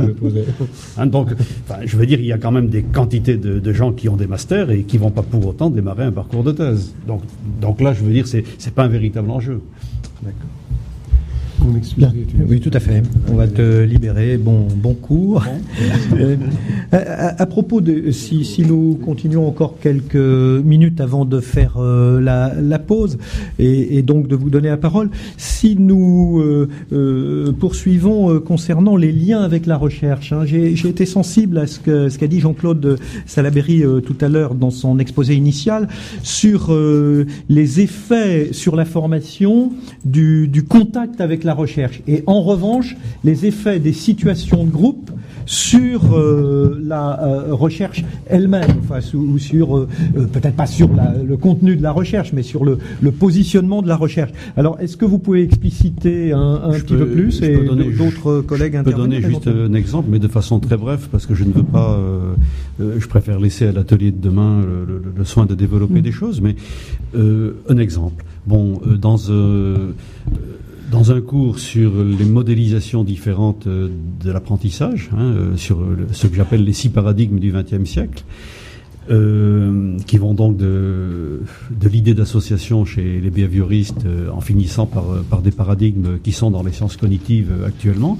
Donc, je veux dire, il y a quand même des quantités de gens qui ont des masters et qui vont pas pour autant démarrer un parcours de thèse. Donc là, je veux dire, c'est pas un véritable enjeu. D'accord. Oui, tout à fait. On va te libérer. Bon cours. À propos de, si nous continuons encore quelques minutes avant de faire la pause et donc de vous donner la parole, si nous poursuivons concernant les liens avec la recherche, j'ai été sensible à ce qu'a dit Jean-Claude Salaberry tout à l'heure dans son exposé initial sur les effets sur la formation du contact avec la recherche, et en revanche les effets des situations de groupe sur la recherche elle-même, ou sur peut-être pas sur le contenu de la recherche, mais sur le positionnement de la recherche. Alors, est-ce que vous pouvez expliciter un petit peu plus, et d'autres collègues intervenir? Je peux donner juste un exemple, mais de façon très brève, parce que je ne veux pas. Je préfère laisser à l'atelier de demain le soin de développer des choses, mais un exemple. Bon, dans un cours sur les modélisations différentes de l'apprentissage, sur ce que j'appelle les 6 paradigmes du XXe siècle, qui vont donc de l'idée d'association chez les behavioristes en finissant par des paradigmes qui sont dans les sciences cognitives actuellement,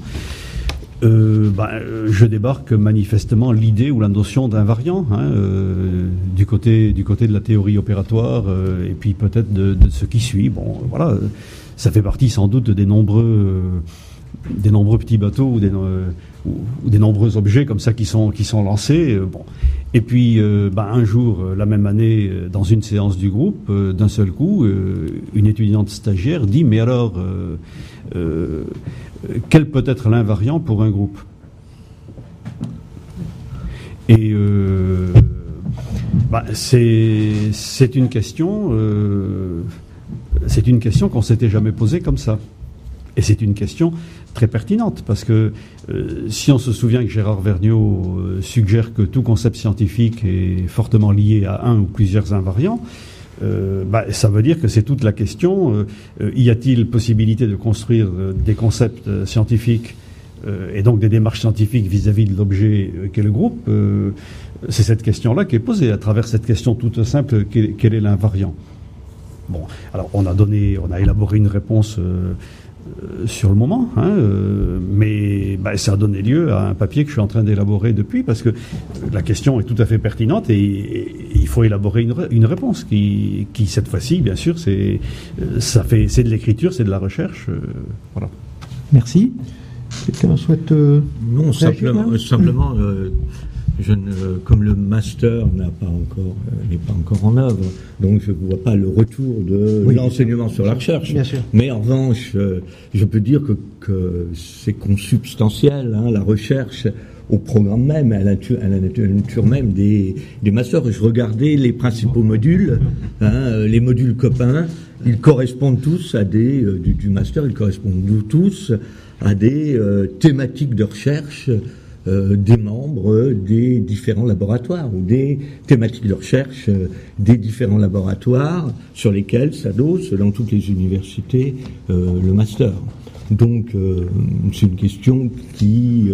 je débarque manifestement l'idée ou la notion d'invariant du côté de la théorie opératoire et puis peut-être de ce qui suit. Bon, voilà. Ça fait partie sans doute des nombreux petits bateaux ou des nombreux objets comme ça qui sont lancés. Et puis un jour, la même année, dans une séance du groupe, d'un seul coup, une étudiante stagiaire dit: mais alors, quel peut être l'invariant pour un groupe? Et c'est une question. C'est une question qu'on s'était jamais posée comme ça. Et c'est une question très pertinente, parce que si on se souvient que Gérard Vergniaud suggère que tout concept scientifique est fortement lié à un ou plusieurs invariants, ça veut dire que c'est toute la question. Y a-t-il possibilité de construire des concepts scientifiques et donc des démarches scientifiques vis-à-vis de l'objet qu'est le groupe? C'est cette question-là qui est posée à travers cette question toute simple, quel est l'invariant? Bon, alors on a élaboré une réponse sur le moment, mais ça a donné lieu à un papier que je suis en train d'élaborer depuis, parce que la question est tout à fait pertinente et il faut élaborer une réponse qui cette fois-ci, bien sûr, c'est de l'écriture, c'est de la recherche, voilà. Merci. Quelqu'un souhaite Non, simplement comme le master n'est pas encore en œuvre, donc je ne vois pas le retour de l'enseignement sur la recherche. Bien sûr. Mais en revanche, je peux dire que c'est consubstantiel, la recherche, au programme même, à la nature même des masters. Je regardais les principaux modules, les modules copains, ils correspondent tous à du master, ils correspondent tous à des thématiques de recherche des membres des différents laboratoires, ou des thématiques de recherche des différents laboratoires sur lesquels s'adosse dans toutes les universités le master. Donc c'est une question qui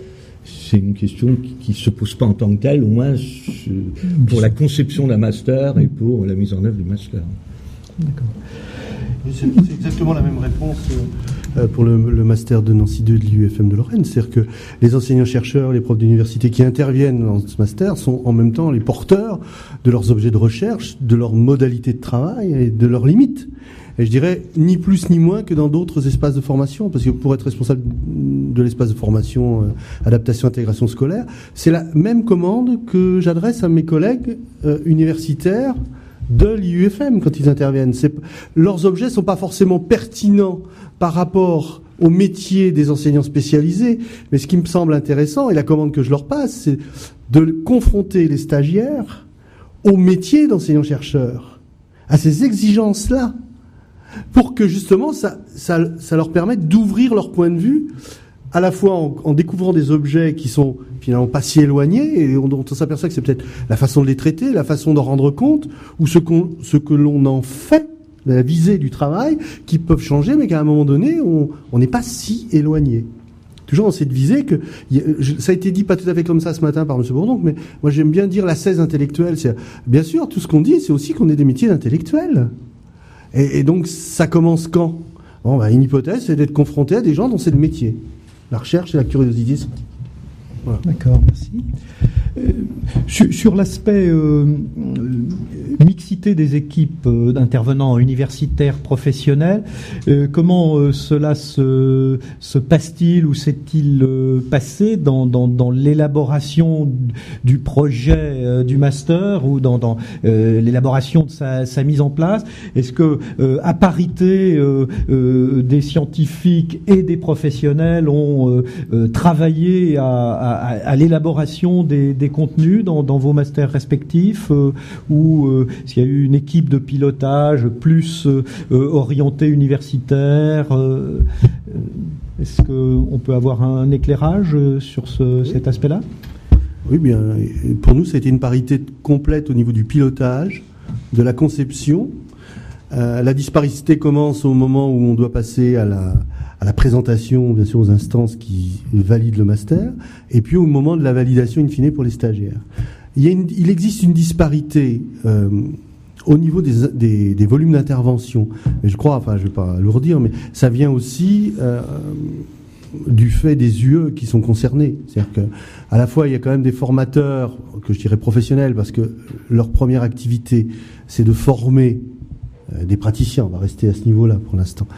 se pose pas en tant que telle, au moins pour la conception d'un master et pour la mise en œuvre du master. D'accord. C'est exactement la même réponse pour le master de Nancy 2 de l'IUFM de Lorraine. C'est-à-dire que les enseignants-chercheurs, les profs d'université qui interviennent dans ce master sont en même temps les porteurs de leurs objets de recherche, de leurs modalités de travail et de leurs limites. Et je dirais ni plus ni moins que dans d'autres espaces de formation, parce que pour être responsable de l'espace de formation, adaptation, intégration scolaire, c'est la même commande que j'adresse à mes collègues universitaires de l'IUFM quand ils interviennent. Leurs objets sont pas forcément pertinents par rapport au métier des enseignants spécialisés, mais ce qui me semble intéressant, et la commande que je leur passe, c'est de confronter les stagiaires au métier d'enseignant-chercheur, à ces exigences-là, pour que justement ça leur permette d'ouvrir leur point de vue, à la fois en découvrant des objets qui sont finalement pas si éloignés, et dont on s'aperçoit que c'est peut-être la façon de les traiter, la façon d'en rendre compte, ou ce que l'on en fait, la visée du travail, qui peuvent changer, mais qu'à un moment donné, on n'est pas si éloigné. Toujours dans cette visée que, ça a été dit pas tout à fait comme ça ce matin par M. Bourdon, mais moi j'aime bien dire l'ascèse intellectuelle. C'est, bien sûr, tout ce qu'on dit, c'est aussi qu'on est des métiers d'intellectuels. Et donc, ça commence quand? Bon, une hypothèse, c'est d'être confronté à des gens dont c'est le métier. La recherche et la curiosité. Voilà. D'accord, merci. Sur l'aspect mixité des équipes d'intervenants universitaires, professionnels, comment cela se passe-t-il ou s'est-il passé dans l'élaboration du projet du master ou dans l'élaboration de sa mise en place? Est-ce que à parité des scientifiques et des professionnels ont travaillé à l'élaboration des contenus dans vos masters respectifs, ou s'il y a eu une équipe de pilotage plus orientée universitaire? Est-ce qu'on peut avoir un éclairage sur cet aspect-là? Oui, bien. Pour nous, c'était une parité complète au niveau du pilotage, de la conception. La disparité commence au moment où on doit passer à la présentation, bien sûr, aux instances qui valident le master, et puis au moment de la validation in fine pour les stagiaires. Il existe une disparité au niveau des volumes d'intervention. Et je crois, je ne vais pas alourdir, mais ça vient aussi du fait des UE qui sont concernés. C'est-à-dire qu'à la fois, il y a quand même des formateurs, que je dirais professionnels, parce que leur première activité, c'est de former des praticiens. On va rester à ce niveau-là pour l'instant.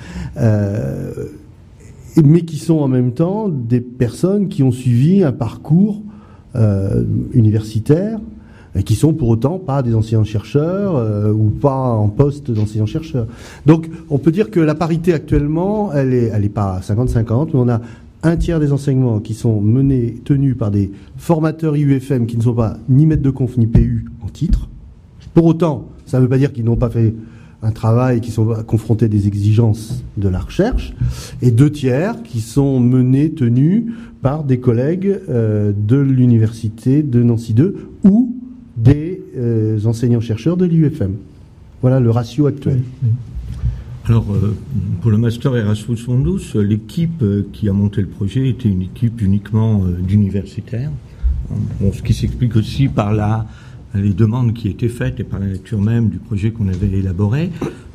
Mais qui sont en même temps des personnes qui ont suivi un parcours universitaire et qui sont pour autant pas des enseignants-chercheurs ou pas en poste d'enseignants-chercheurs. Donc on peut dire que la parité actuellement, elle est pas 50-50, mais on a un tiers des enseignements qui sont tenus par des formateurs IUFM qui ne sont pas ni maîtres de conf ni PU en titre. Pour autant, ça ne veut pas dire qu'ils n'ont pas fait un travail qui sont confrontés à des exigences de la recherche, et 2 tiers qui sont tenus par des collègues de l'université de Nancy 2 ou des enseignants-chercheurs de l'IUFM. Voilà le ratio actuel. Alors, pour le master Erasmus Mundus, l'équipe qui a monté le projet était une équipe uniquement d'universitaires. Bon, ce qui s'explique aussi par les demandes qui étaient faites et par la nature même du projet qu'on avait élaboré.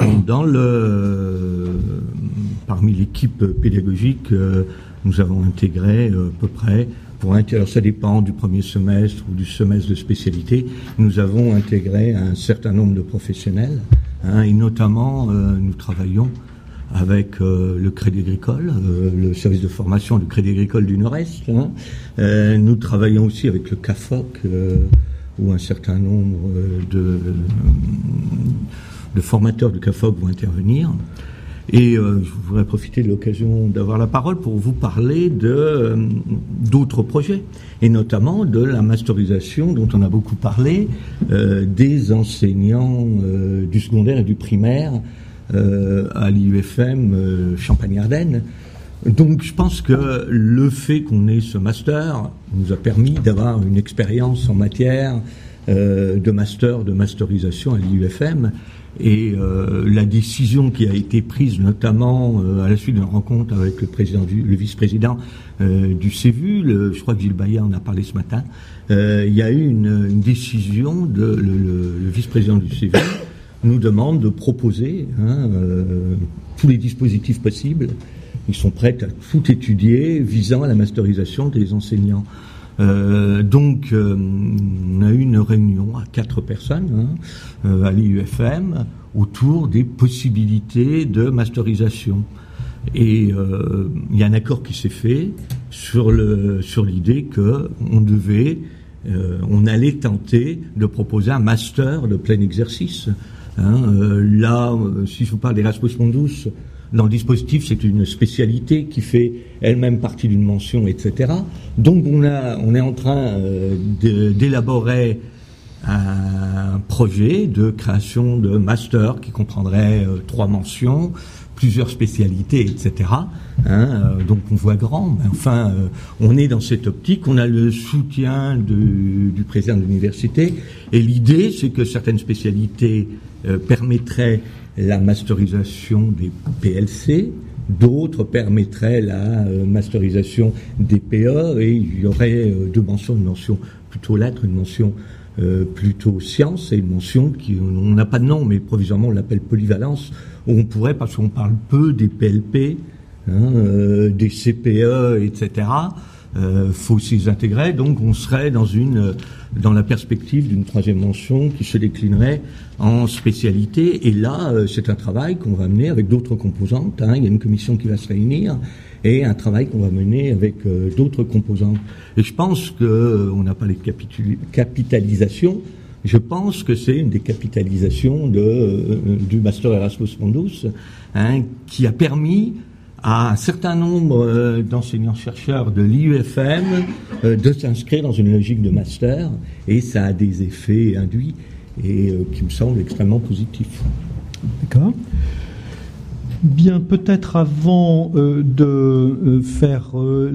Parmi l'équipe pédagogique, nous avons intégré à peu près, alors ça dépend du premier semestre ou du semestre de spécialité, nous avons intégré un certain nombre de professionnels, et notamment nous travaillons avec le Crédit Agricole, le service de formation du Crédit Agricole du Nord-Est. Nous travaillons aussi avec le CAFOC, où un certain nombre de formateurs du CAFOC vont intervenir. Et je voudrais profiter de l'occasion d'avoir la parole pour vous parler d'autres projets, et notamment de la masterisation dont on a beaucoup parlé, des enseignants du secondaire et du primaire à l'IUFM Champagne-Ardenne. Donc je pense que le fait qu'on ait ce master nous a permis d'avoir une expérience en matière de masterisation à l'IUFM. Et la décision qui a été prise notamment à la suite d'une rencontre avec le vice-président du CEVU, je crois que Gilles Bayet en a parlé ce matin, il y a eu une décision le vice-président du CEVU nous demande de proposer tous les dispositifs possibles. Ils sont prêts à tout étudier visant à la masterisation des enseignants. Donc, on a eu une réunion à 4 personnes à l'IUFM autour des possibilités de masterisation. Et il y a un accord qui s'est fait sur l'idée que on allait tenter de proposer un master de plein exercice. Là, si je vous parle d'Erasmus Mundus, dans le dispositif, c'est une spécialité qui fait elle-même partie d'une mention, etc. Donc, on est en train d'élaborer un projet de création de master qui comprendrait 3 mentions, plusieurs spécialités, etc. Donc, on voit grand. Mais enfin, on est dans cette optique. On a le soutien du président de l'université. Et l'idée, c'est que certaines spécialités permettraient la masterisation des PLC, d'autres permettraient la masterisation des PE, et il y aurait 2 mentions, une mention plutôt lettres, une mention plutôt sciences, et une mention qui, on n'a pas de nom, mais provisoirement on l'appelle polyvalence, où on pourrait, parce qu'on parle peu des PLP, des CPE, etc., faut s'y intégrer, donc on serait dans la perspective d'une 3e mention qui se déclinerait en spécialité, et là c'est un travail qu'on va mener avec d'autres composantes, il y a une commission qui va se réunir, et un travail qu'on va mener avec d'autres composantes. Et je pense que on n'a pas les capitalisations, je pense que c'est une des capitalisations du Master Erasmus Mundus, qui a permis à un certain nombre d'enseignants-chercheurs de l'IUFM de s'inscrire dans une logique de master, et ça a des effets induits et qui me semblent extrêmement positifs. D'accord. Bien, peut-être avant de faire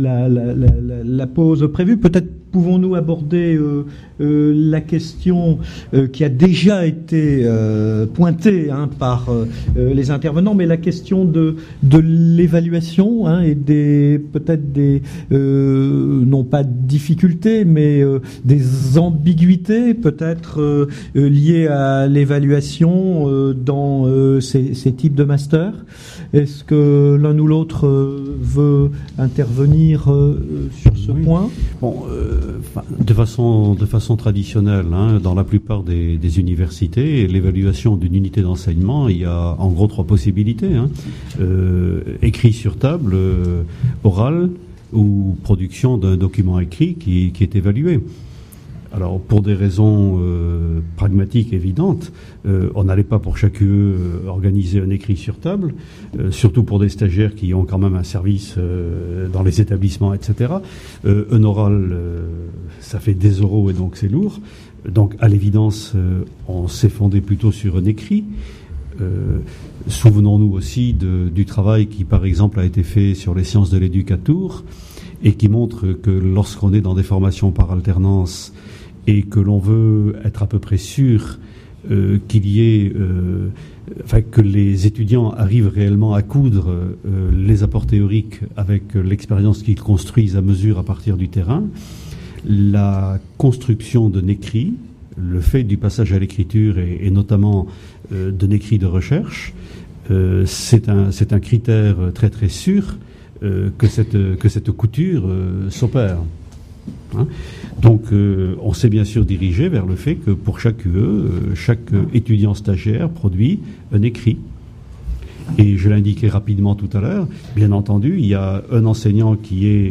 la pause prévue, peut-être pouvons-nous aborder la question qui a déjà été pointée par les intervenants, mais la question de l'évaluation et peut-être des non pas difficultés, mais des ambiguïtés peut-être liées à l'évaluation dans ces types de masters. Est-ce que l'un ou l'autre veut intervenir sur ce point? Bon, de façon traditionnelle, dans la plupart des universités, l'évaluation d'une unité d'enseignement, il y a en gros 3 possibilités. Écrit sur table, oral, ou production d'un document écrit qui est évalué. Alors, pour des raisons pragmatiques évidentes, on n'allait pas pour chacun organiser un écrit sur table, surtout pour des stagiaires qui ont quand même un service dans les établissements, etc. Un oral, ça fait des euros et donc c'est lourd. Donc, à l'évidence, on s'est fondé plutôt sur un écrit. Souvenons-nous aussi du travail qui, par exemple, a été fait sur les sciences de l'éducatour et qui montre que lorsqu'on est dans des formations par alternance et que l'on veut être à peu près sûr qu'il y ait, que les étudiants arrivent réellement à coudre les apports théoriques avec l'expérience qu'ils construisent à mesure à partir du terrain, la construction de écrits, le fait du passage à l'écriture et notamment d'un écrit de recherche, c'est un critère très très sûr que cette couture s'opère. Hein. Donc on s'est bien sûr dirigé vers le fait que pour chaque UE, chaque étudiant stagiaire produit un écrit. Et je l'indiquais rapidement tout à l'heure, bien entendu, il y a un enseignant qui est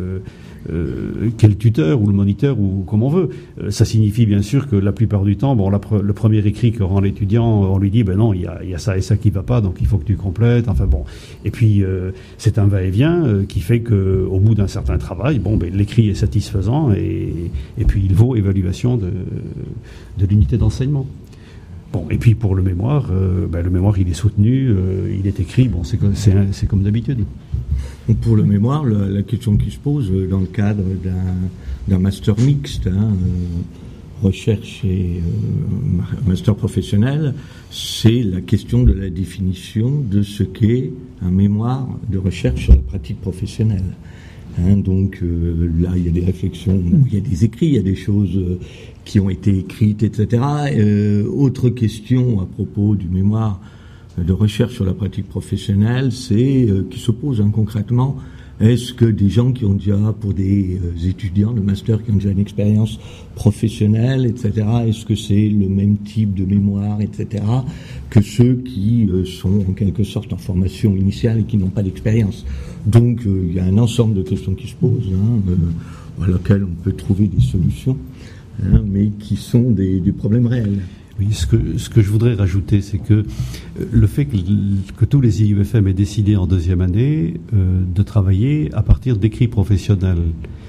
le tuteur ou le moniteur ou comme on veut. Ça signifie bien sûr que la plupart du temps, le premier écrit que rend l'étudiant, on lui dit non, il y a ça et ça qui va pas, donc il faut que tu complètes. Enfin bon. Et puis c'est un va-et-vient qui fait que au bout d'un certain travail, l'écrit est satisfaisant et puis il vaut évaluation de l'unité d'enseignement. Bon, et puis pour le mémoire, il est soutenu, il est écrit. Bon, c'est comme d'habitude. Pour le mémoire, la question qui se pose dans le cadre d'un master mixte, recherche et master professionnel, c'est la question de la définition de ce qu'est un mémoire de recherche sur la pratique professionnelle. Donc là, il y a des réflexions, il y a des écrits, il y a des choses qui ont été écrites, etc. Autre question à propos du mémoire de recherche sur la pratique professionnelle, c'est qui se pose concrètement. Est-ce que des gens qui ont déjà, pour des étudiants de master qui ont déjà une expérience professionnelle, etc., est-ce que c'est le même type de mémoire, etc., que ceux qui sont en quelque sorte en formation initiale et qui n'ont pas d'expérience? Donc il y a un ensemble de questions qui se posent, à laquelle on peut trouver des solutions, mais qui sont des problèmes réels. Oui, ce que je voudrais rajouter, c'est que le fait que tous les IUFM aient décidé en deuxième année de travailler à partir d'écrits professionnels,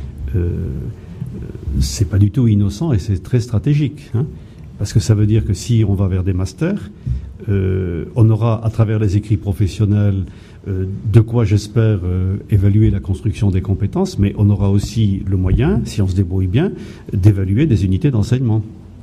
c'est pas du tout innocent et c'est très stratégique, parce que ça veut dire que si on va vers des masters, on aura à travers les écrits professionnels de quoi, j'espère, évaluer la construction des compétences, mais on aura aussi le moyen, si on se débrouille bien, d'évaluer des unités d'enseignement.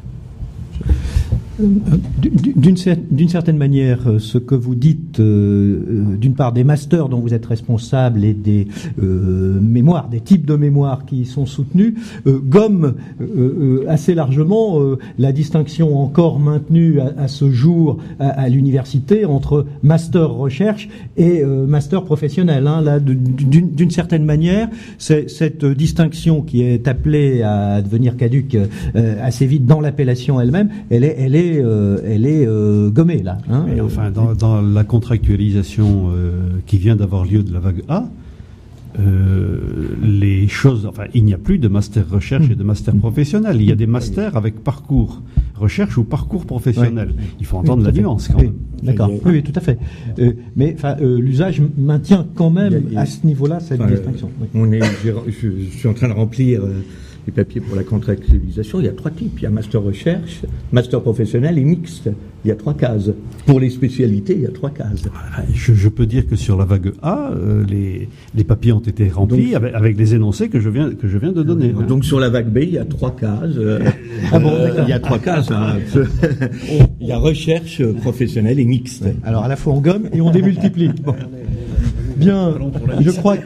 D'une certaine manière, ce que vous dites, d'une part des masters dont vous êtes responsable et des mémoires, des types de mémoires qui y sont soutenus, gomme assez largement la distinction encore maintenue à ce jour à l'université entre master recherche et master professionnel. Là, d'une certaine manière, cette distinction qui est appelée à devenir caduque assez vite dans l'appellation elle-même, elle est gommée là. Et enfin, dans la contractualisation qui vient d'avoir lieu de la vague A, les choses, il n'y a plus de master recherche et de master professionnel. Il y a des masters avec parcours recherche ou parcours professionnel. Oui. Il faut entendre la nuance quand même. D'accord. Oui, tout à fait. Mais l'usage maintient quand même à ce niveau-là cette distinction. Oui. Je suis en train de remplir les papiers pour la contractualisation. Il y a 3 types. Il y a master recherche, master professionnel et mixte. Il y a 3 cases. Pour les spécialités, il y a 3 cases. Je peux dire que sur la vague A, les papiers ont été remplis donc, avec les énoncés que je viens de donner. Donc sur la vague B, il y a 3 cases. Il y a 3 cases. Il y a recherche professionnelle et mixte. Alors à la fois on gomme et on démultiplie. Bon. Bien, je crois que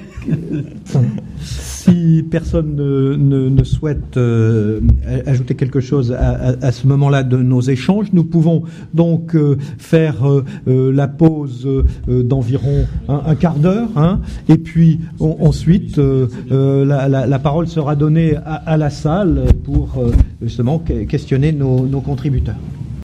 si personne ne souhaite ajouter quelque chose à ce moment-là de nos échanges, nous pouvons donc faire la pause d'environ un quart d'heure, et puis ensuite la parole sera donnée à la salle pour justement questionner nos contributeurs.